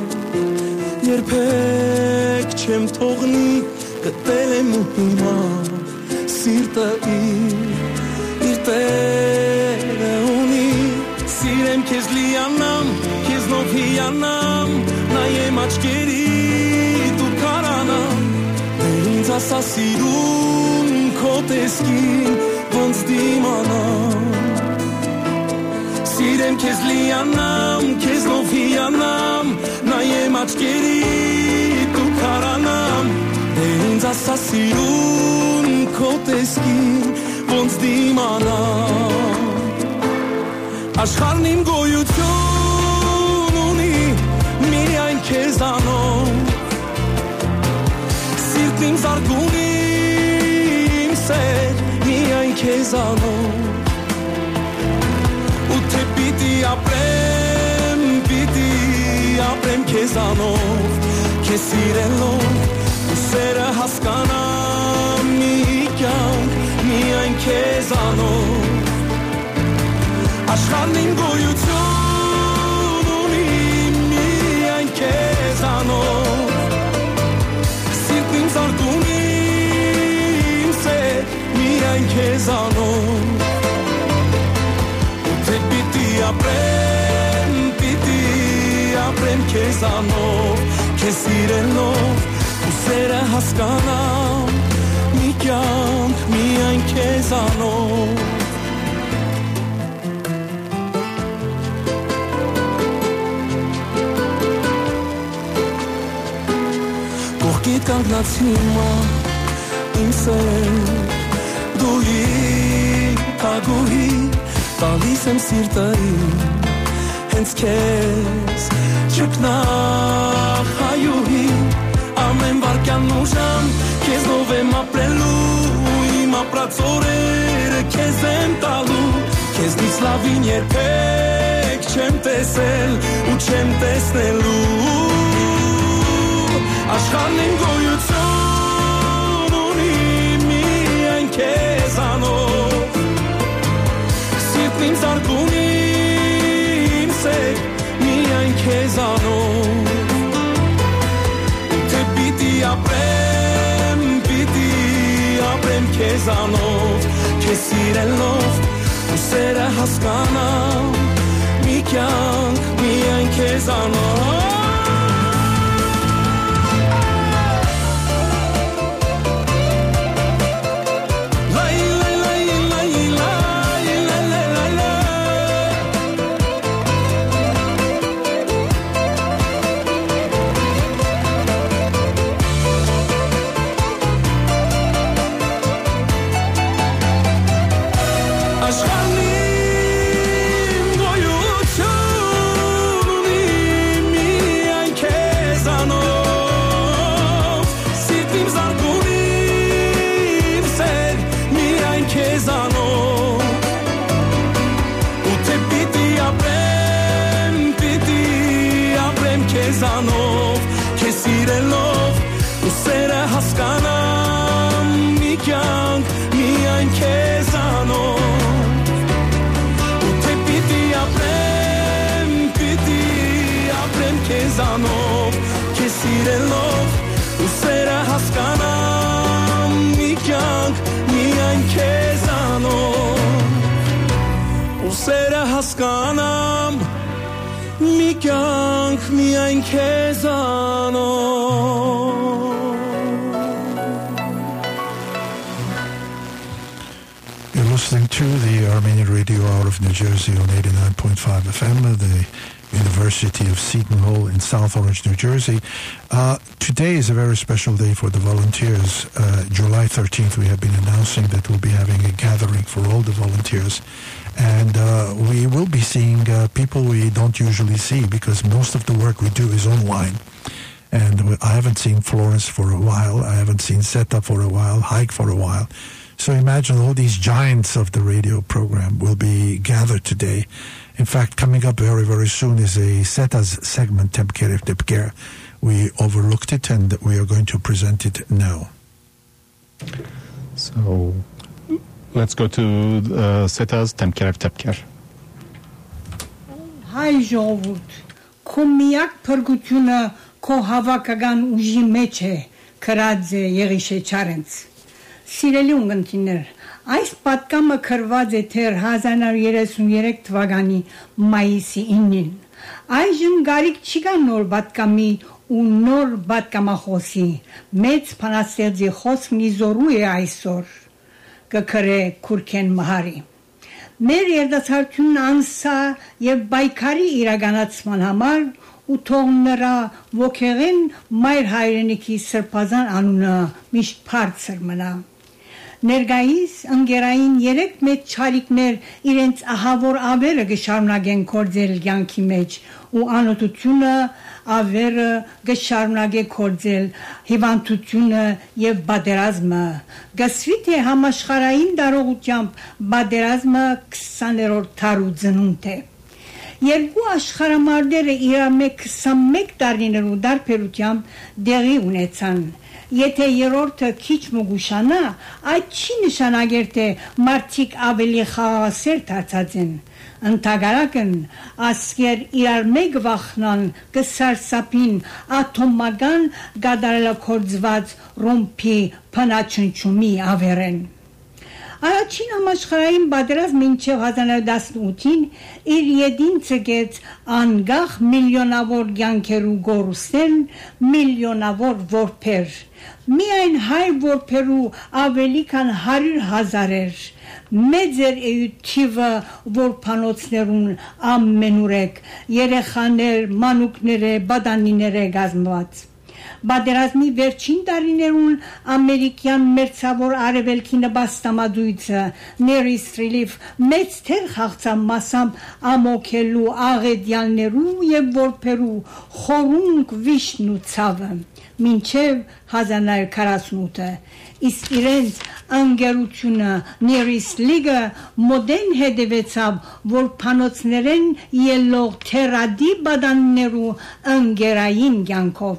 երբեք չեմ թողնի գտել եմ ու հիմա սիրտը իր տերը ունի սիրեմ քեզ լիանամ քեզնով հիանամ նայեմ աչքերի դու կարանամ դեր ինձ ասա սիրուն քո տեսքին ոնց դիմանամ Սիրեմ քեզ լիանամ, քեզնով հիանամ, նայեմ աչքերի դու կարանամ, դե ինձ ասա սիրուն քո տեսքին, ոնց դիմանամ Աշխարհն իմ գոյություն ունի, միայն քեզանով Սիրտն իմ զարգում իմ սեր, միայն քեզանով Պիտի ապրեմ, պիտի ապրեմ քեզանով, քեզ սիրելով, ու սերը հասկանամ մի կյանք, միայն քեզանով Աշխարհն իմ գոյություն ունի, միայն քեզանով Սիրտն իմ զարգում իմ սեր, միայն քեզանով Ապրեմ, պիտի ապրեմ քեզանով, քեզ սիրելով, ու սերը հասկանամ, մի կյանք, միայն քեզանով Կողքիդ կանգնած հիմա, իմ սեր, դու իմ կագուհի Տալիս եմ սիրտը իմ, հենց քեզ ճգնախ հայուհի Ամեն վարկյան ու ժամ, քեզնով եմ ապրելու Իմ ապրած օրերը քեզ եմ տալու Քեզնից լավին երբեք չեմ տեսել ու չեմ տեսնելու Աշխարհն իմ գոյություն ունի միայն քեզանով Իմ զարգում իմ սեր, միայն քեզանով Թե պիտի ապրեմ, պիտի ապրեմ քեզանով քեզ սիրելով ու սերը հասկանամ մի կյանք միայն քեզանով քեզանով քեզ սիրելով ու սերը հասկանամ մի կյանք միայն քեզանով ու թե պիտի ապրեմ պիտի ապրեմ քեզանով քեզ սիրելով ու սերը հասկանամ մի կյանք միայն քեզանով ու սերը հասկանամ մի կյանք միայն քեզանով You're listening to the Armenian Radio Hour of New Jersey on eighty-nine point five F M, the University of Seton Hall in South Orange, New Jersey. Uh, today is a very special day for the volunteers. Uh, July thirteenth, we have been announcing that we'll be having a gathering for all the volunteers. And uh, we will be seeing uh, people we don't usually see because most of the work we do is online. And I haven't seen Florence for a while. I haven't seen Seta for a while, Hike for a while. So imagine all these giants of the radio program will be gathered today. In fact, coming up very, very soon is a Seta's segment, Tepker Tepker. We overlooked it and we are going to present it now. So let's go to uh, Seta's Tepker Tepker. Հայ ժողովուրդ, քո միակ փրկությունը քո հավաքական ուժի մեջ է, քրած է Եղիշե Չարենց։ Սիրելի ունգընտիներ, այս պատկամը քրված է թեր one thousand thirty-three թվականի մայիսի ինին։ Այժմ գարիկ չի կա նոր պատկամի ու նոր պատկամախոսի, մեծ փանաստեղծի խոսքն իզորու է այսօր, կքրե Քուրքեն Մահարի։ Մեր երդասարտությունն անսա եւ բայկարի իրականացման համար ու թող նրա ոգեղեն մայր հայրենիքի սրբազան անունը միշտ բարձր մնա։ Ներկայիս ընկերային երեք մեծ չարիքներ իրենց ահավոր ավերը կշարունակեն կործել կյանքի մեջ ու անօթությունը ավերը կշարունակե կործել հիվանդությունը եւ պատերազմը գսվի թե համաշխարհային դարողությամբ պատերազմը twenty-րդ դարու ծնունդ է երկու աշխարհամարտերը իրար մեկ twenty-one տարիներու դարբերությամբ դեղի ունեցան Եթե երրորդը քիչ մգուշանա, այդ չի նշանակեր թե մարդիկ ավելի խաղաղասեր դարձած են։ Ընդհանրակն ասկեր իրար մեկ վախնան կսարսափին ատոմական գադարելակորձված ռոմփի փնաչնչումի ավերեն։ Առաջին համաշխարհային պատերազմը մինչև one thousand eighteen իր յետին ցկեց անգախ միլիոնավոր կյանքերու գորուստեն, միլիոնավոր որբեր։ Միայն հայ որբերու ավելի քան one hundred հազար էր։ Մեծ էր էյութիվը որբանոցներուն ամենուրեք, երեխաներ, մանուկներ, բադանիներ գազմված։ Պատերազմի վերջին տարիներուն ամերիկյան մերձավոր արևելքի նպաստամատույցը Ների Սթրիլիվ մեծ թեր խաղացավ մասամբ ամոքելու աղետյաններու եւ որբերու խորունկ վիշն ու ցավը մինչև one thousand forty-eight-ը իսկ իրենց անգերությունը Nearest League-ը մոդեն հետևեցավ որբանոցներեն ելող թերադի բադաններու անգերային կյանքով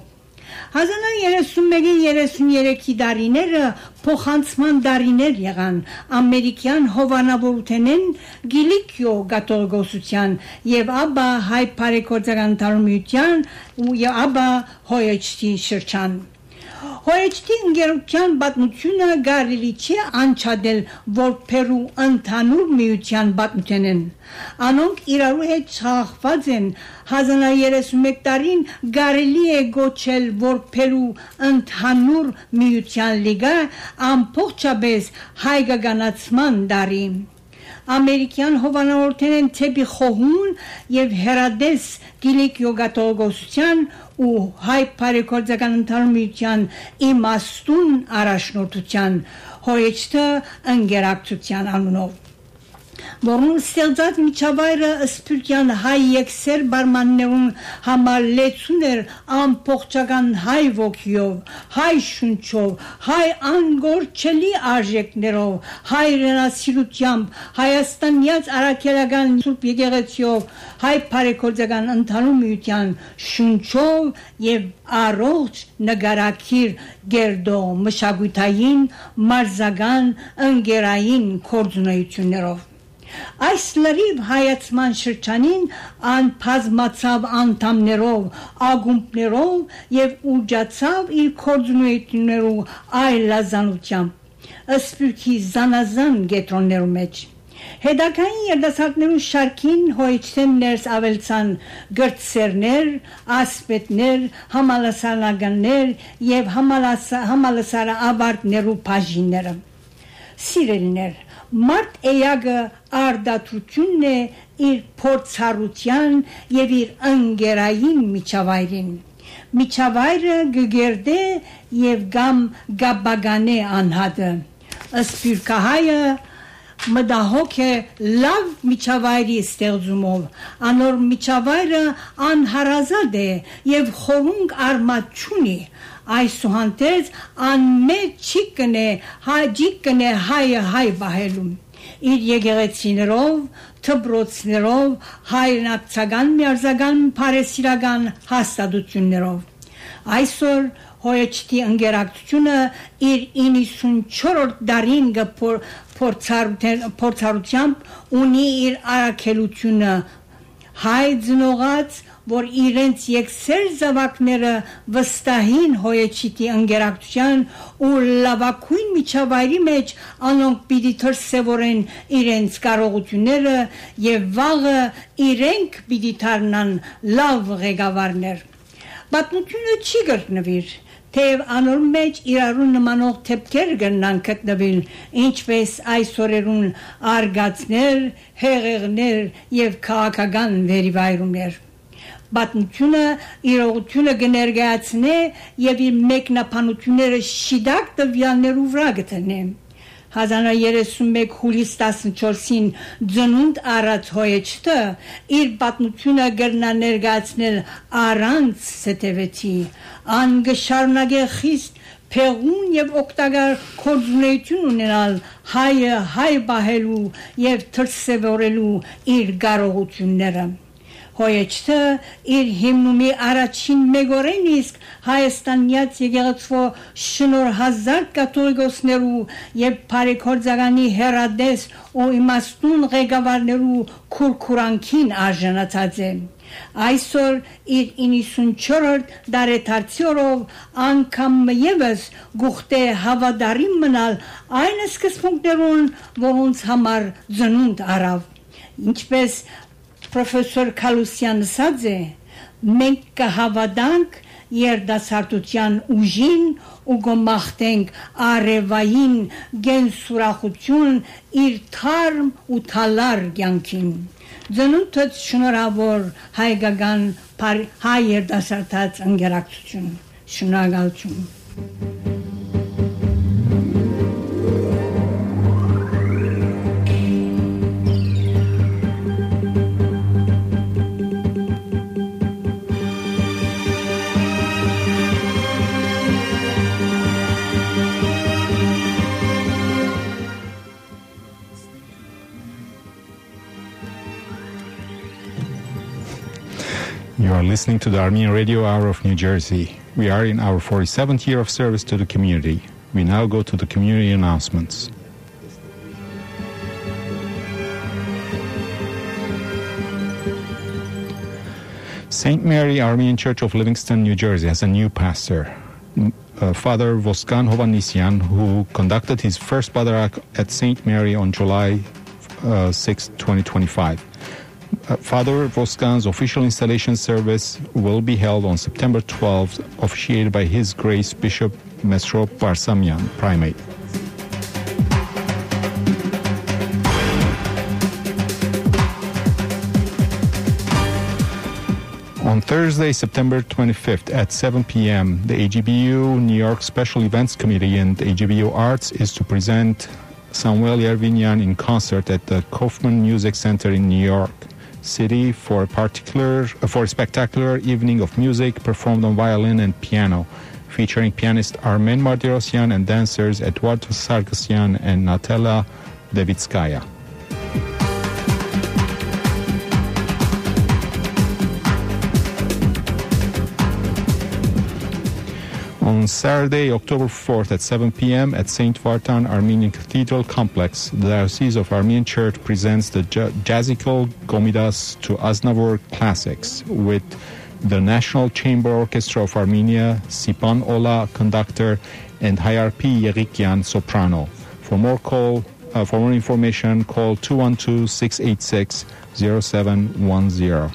one thousand thirty-one-thirty-three դարիները փոխանցման դարիներ եղան ամերիկյան հովանավորութենեն գիլիկյո գաթողիկոսության եւ ապա հայ բարեգործական տարումության ու ապա հոյեչտի շրջան Հոյեջտի ընկերության պատմությունը կարելի չի անչադել որբերու ընդհանուր միության պատմությունն։ Անոնք իրարու հետ շահված են հազար երեսունմեկ տարին կարելի է գոչել որբերու ընդհանուր միության լիգա ամբողջապես հայկականացման դարի։ Ամերիկյան հովանավորներն ցեպի խոհուն եւ հերադես գիլիկիո կաթողիկոսության ու հայ բարեգործական ընդհանրության իմաստուն առաջնորդության հոյեջտը ընկերակցության անունով որոնց ստեղծած միջավայրը սփյուռքյան հայ եկսեր բարմաններուն համար լեցուներ ամբողջական հայ ոգիով, հայ շունչով, հայ անգորչելի արժեքներով, հայրենասիրությամբ, հայաստանյաց արաքելական սուրբ եկեղեցիով, հայ բարեգործական ընդհանուր միության շունչով եւ առողջ նկարակիր գերդո մշակութային, մարզական, ընկերային կորձունեություններով Այս լրիվ հայացման շրջանին անբազմացավ անդամներով, ագումբներով եւ ուջացավ իր կորձունեություններով այլազանությամբ, սփյուռքի զանազան գետրոններու մեջ։ Հետագային երդասարտներու շարքին հոյիչեն ներս ավելցան գրծերներ, ասպետներ, համալսարանականներ եւ համալսարավարտներու բաժինները։ Սիրելիներ, Մարդ էյագը արդատրությունն է իր փորձառության եւ իր ընկերային միջավայրին։ Միջավայրը գգերդե եւ գամ գաբագանե անհատը։ Սփյուռքահայը մտահոգ է լավ միջավայրի ստեղծումով, անոր միջավայրը անհարազատ է եւ խորունկ արմատ չունի։ Այսուհանդերձ անմեջ չի կնե, հաջի կնե հայը հայ բահելում։ Իր եկեղեցիներով, թբրոցներով, հայրենակցական միարձական բարեսիրական հաստատություններով։ Այսօր հոյեջտի ընկերակցությունը իր իննսունչորրորդ դարին փորձառությամբ ունի իր առաքելությունը հայ ծնողած որ իրենց եկսեր զավակները վստահին հոյեջիտի ընկերակցության ու լավակույն միջավայրի մեջ անոնք պիտի դրսևորեն իրենց կարողությունները եւ վաղը իրենք պիտի դառնան լավ ղեկավարներ։ Պատմությունը չի գտնվիր, թեև անոր մեջ իրարու նմանող թեփքեր կգնան գտնվել, ինչպես այս օրերուն արգածներ, հեղեղներ եւ քաղաքական վերիվայրումներ։ Պատմությունը իրողությունը կներկայացնե եւ իր մեկնաբանությունները շիդակ տվյալներու վրա գտնե։ հազար երեսունմեկ հուլիս տասնչորսին ծնունդ առած հոյեջտը իր պատմությունը կրնա ներկայացնել առանց սետևեցի, ան կշարունակե խիստ փեղուն եւ օգտակար կորձունեություն ունենալ հայը հայ բահելու եւ դրսևորելու իր կարողությունները։ Հոյեջտը իր հիմնումի առաջին մեգորեն իսկ հայաստանյաց եկեղեցվո շնոր հազար կաթողիկոսներու եւ բարեգործականի հերադես ու իմաստուն ղեկավարներու քուրքուրանքին արժանացած է։ Այսօր իր իննսունչորրորդ դարեթարցիորով անգամ եւս գուխտե հավադարին մնալ այն սկզբունքներուն, որոնց համար ծնունդ առավ։ Ինչպես Պրոֆեսոր Քալուսյանը ասած է, մենք կհավատանք երդասարտության ուժին ու կմաղթենք արևային գենսուրախություն իր թարմ ու թալար կյանքին։ Ծնունդդ շնորհավոր հայկական հայ երդասարտած ընկերակցություն։ Շնորհակալություն։ You are listening to the Armenian Radio Hour of New Jersey. We are in our forty-seventh year of service to the community. We now go to the community announcements. Saint Mary Armenian Church of Livingston, New Jersey has a new pastor. uh, Father Voskan Hovannisyan, who conducted his first Badarak at Saint Mary on July uh, sixth, twenty twenty-five. Uh, Father Voskan's official installation service will be held on September twelfth, officiated by His Grace Bishop Mesrop Barsamyan, Primate. On Thursday, September twenty-fifth at seven p.m., the A G B U New York Special Events Committee and A G B U Arts is to present Samuel Yervinyan in concert at the Kaufman Music Center in New York City for a particular, for a spectacular evening of music performed on violin and piano, featuring pianist Armen Mardirosyan and dancers Eduardo Sargsyan and Natala Devitskaya. On Saturday, October fourth at seven p.m. at Saint Vartan Armenian Cathedral Complex, the Diocese of Armenian Church presents the Jazzical Gomidas to Aznavour Classics with the National Chamber Orchestra of Armenia, Sipan Ola, conductor, and Hayarpi Yerikyan, soprano. For more call, uh, for more information, call two one two, six eight six, zero seven one zero.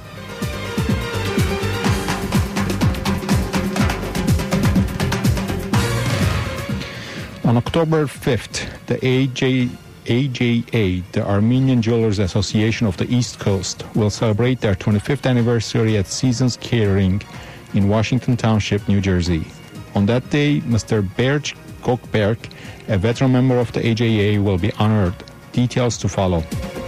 On October fifth, the A J, A J A, the Armenian Jewelers Association of the East Coast, will celebrate their twenty-fifth anniversary at Seasons Catering in Washington Township, New Jersey. On that day, Mister Berj Gokberg, a veteran member of the A J A, will be honored. Details to follow.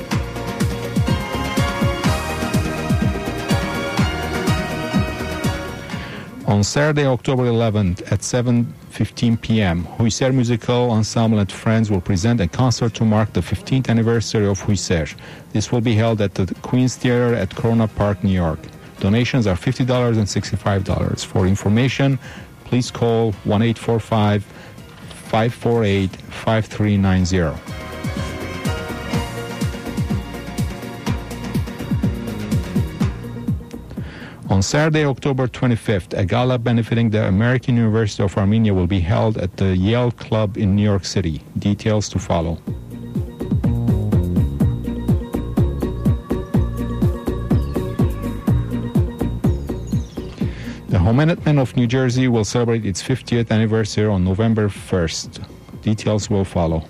On Saturday, October eleventh at seven fifteen p.m., Huiser Musical Ensemble and Friends will present a concert to mark the fifteenth anniversary of Huiser. This will be held at the Queen's Theater at Corona Park, New York. Donations are fifty dollars and sixty-five dollars. For information, please call one eight four five, five four eight, five three nine zero. On Saturday, October twenty-fifth, a gala benefiting the American University of Armenia will be held at the Yale Club in New York City. Details to follow. The Homenetmen of New Jersey will celebrate its fiftieth anniversary on November first. Details will follow.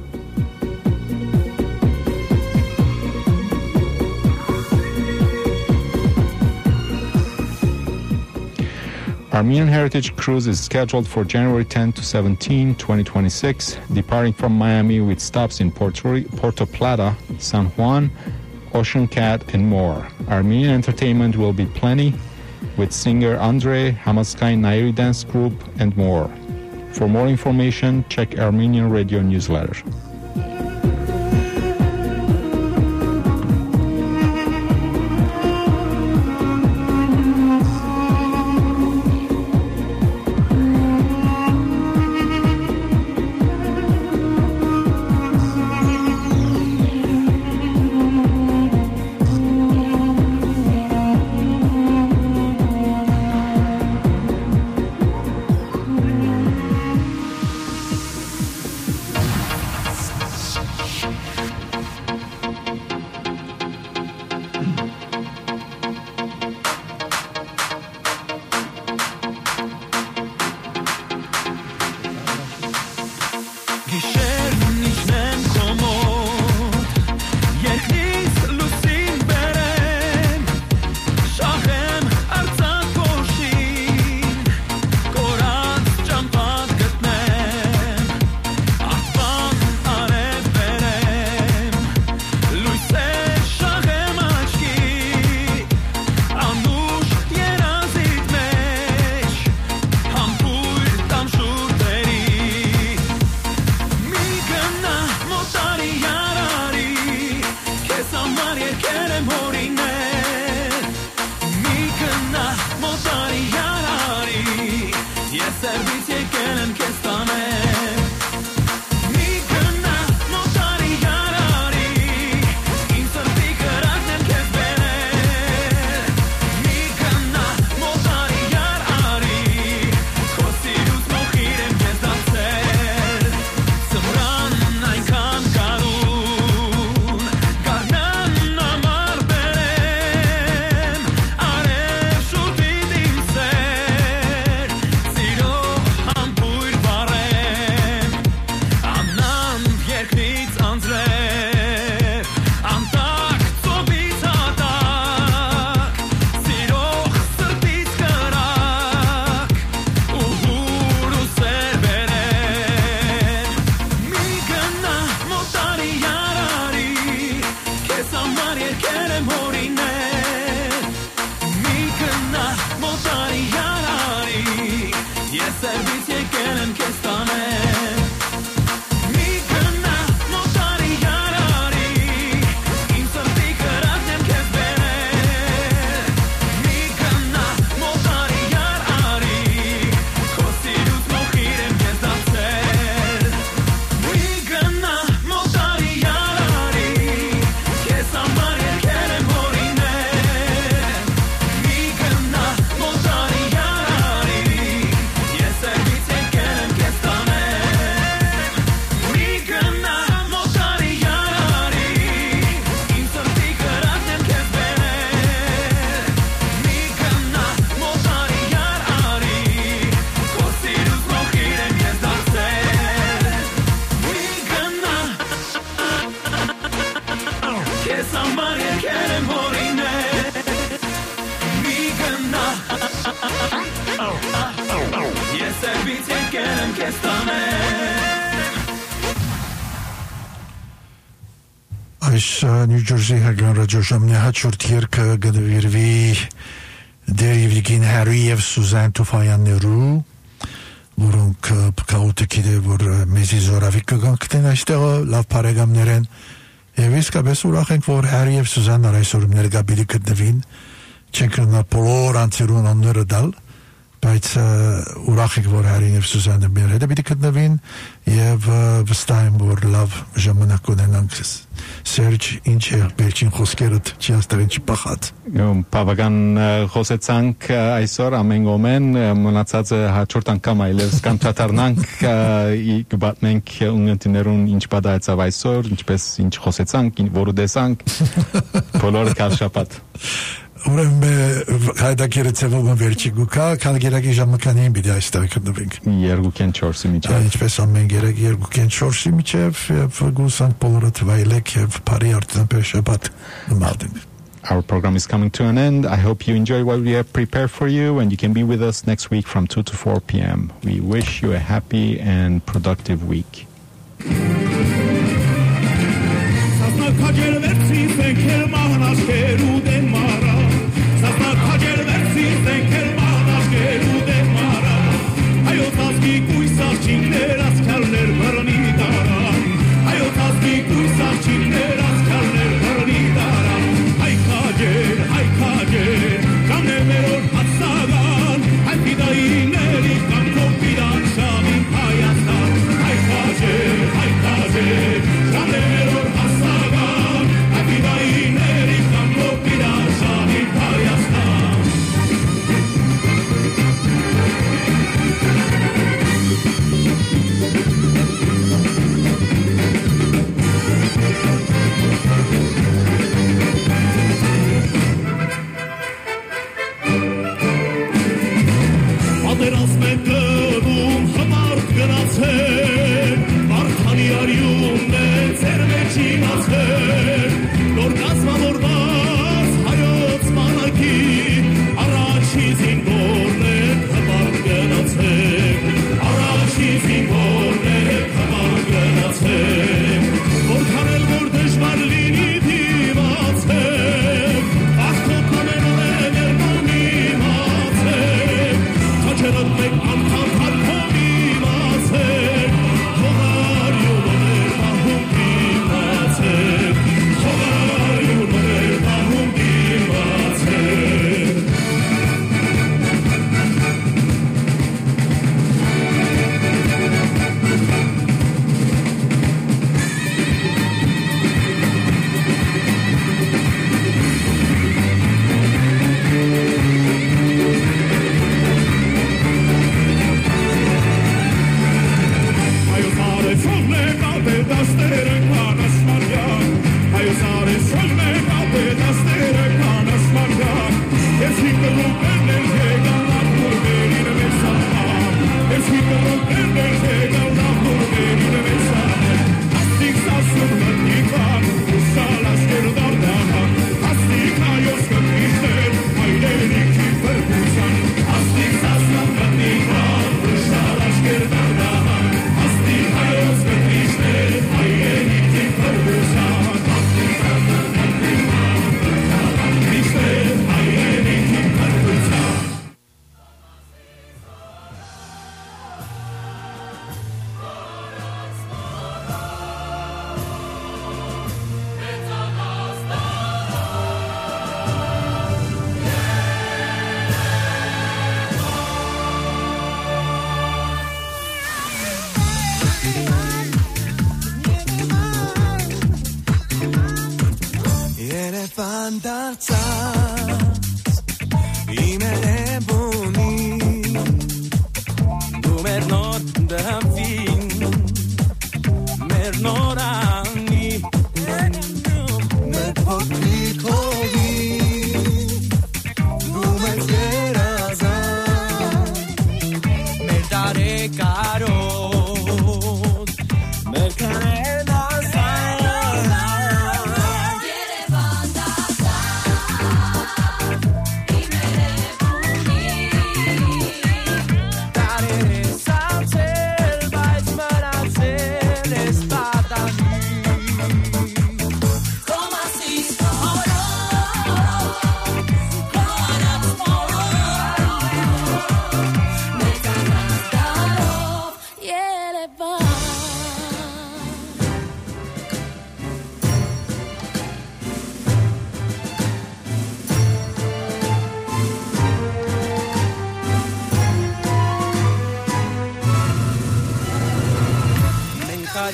Armenian Heritage Cruise is scheduled for January tenth to seventeenth, twenty twenty-six, departing from Miami with stops in Puerto, Puerto Plata, San Juan, Ocean Cat, and more. Armenian entertainment will be plenty, with singer Andre, Hamaskay Nairi Dance Group, and more. For more information, check Armenian Radio newsletter. այս Նյու Ջերսի հական ռադիոժամնի հաջորդ երգը գդվիրվի Դերիվիգին Հարի եւ Սուզան Տուֆայաններու, որոնք կաուտիկի դե որ մեզի զորավի կգանքտեն այստեղ լավ բարեկամներ են եւ իսկապես ուրախ ենք որ Հարի եւ Սուզանն այսօր ներկա բիլի գտնվին չենք նա բոլոր անձերուն անները դալ բայց ուրախ ենք որ Հարին եւ Սուզանը մեր հետ պիտի գտնվին եւ վստահ եմ որ լավ ժամանակ ունենանք Սերջ ինչ է բերչին խոսքերդ չի աստեղ ինչ պախած բավական խոսեցանք այսօր ամեն գոմեն մնացածը հաջորդ անգամ այլևս կանչաթարնանք կբատնենք ունգընտիներուն ինչ պատահեցավ այսօր ինչպես ինչ խոսեցանք որը տեսանք բոլորը կաշապատ Ուրեմն հայդակերը ծևողը վերջի գուկա, կալգերակի ժամականին բիդի այստեղ կտնվենք։ Երկուքեն չորսի միջև։ Ինչպես ամեն գերակ երկուքեն չորսի միջև և գուսանք բոլորը թվայլեք և բարի արտենպեր շաբաթ նմալդենք։ Our program is coming to an end. I hope you enjoy what we have prepared for you and you can be with us next week from two to four p.m. We wish you a happy and productive week. I'm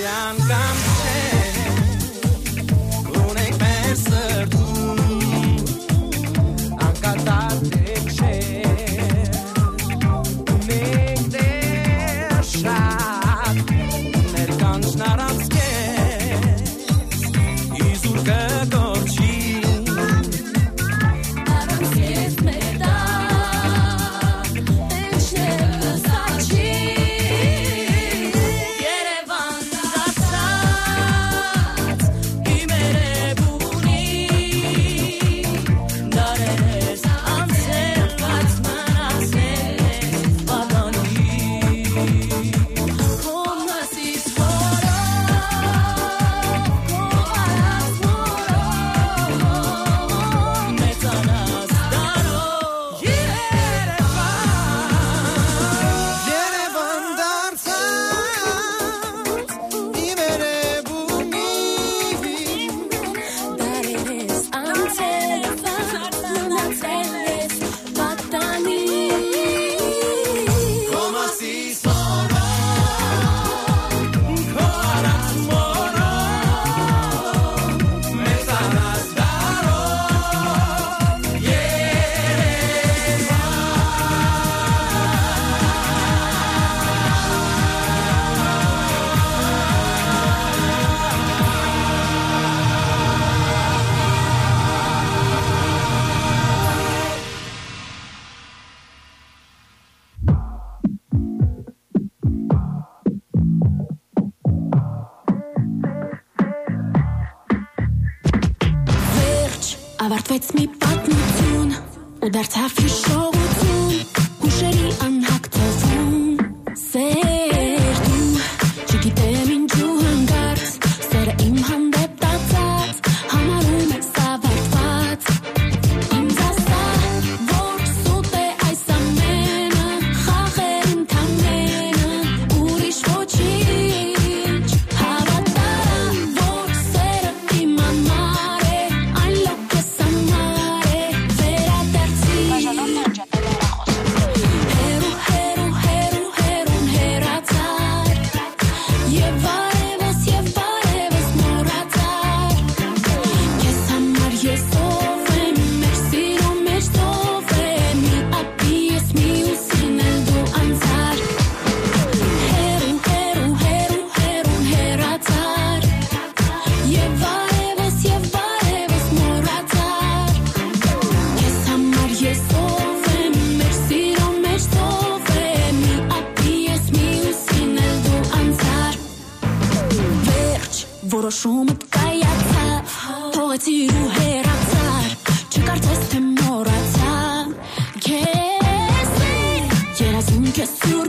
Ավարտվեց մի պատմություն ու դարձավ հիշողություն հուշերի անհակ թվում սեր դու չգիտեմ ինչու հանգարց սերը իմ հանդեպ տածած համարում ես ավարտված ինձ ասա որ սուտ է այս ամենը խաղեր ընդամենը ուրիշ ոչինչ հավատա որ սերը իմ անմար է այն լոքես ամար է վերադարձի հերու հերու հերու հերուն հերացար և արևս և բարևս մոռացար Ես համար ես ով եմ մեր սիրո մեջ ծով եմ մի ապի ես մյուսին էլ դու անցար Հերու հերու հերու հերուն հերացար և արևս և բարևս մոռացար Ես համար ես ով եմ մեր սիրո մեջ ծով եմ մի ապի ես մյուսին էլ դու անցար Վերջ որոշումդ կայացավ թողեցիր ու հեռացար չկարծես թե մոռացա Քեզ է երազում քեզ սուր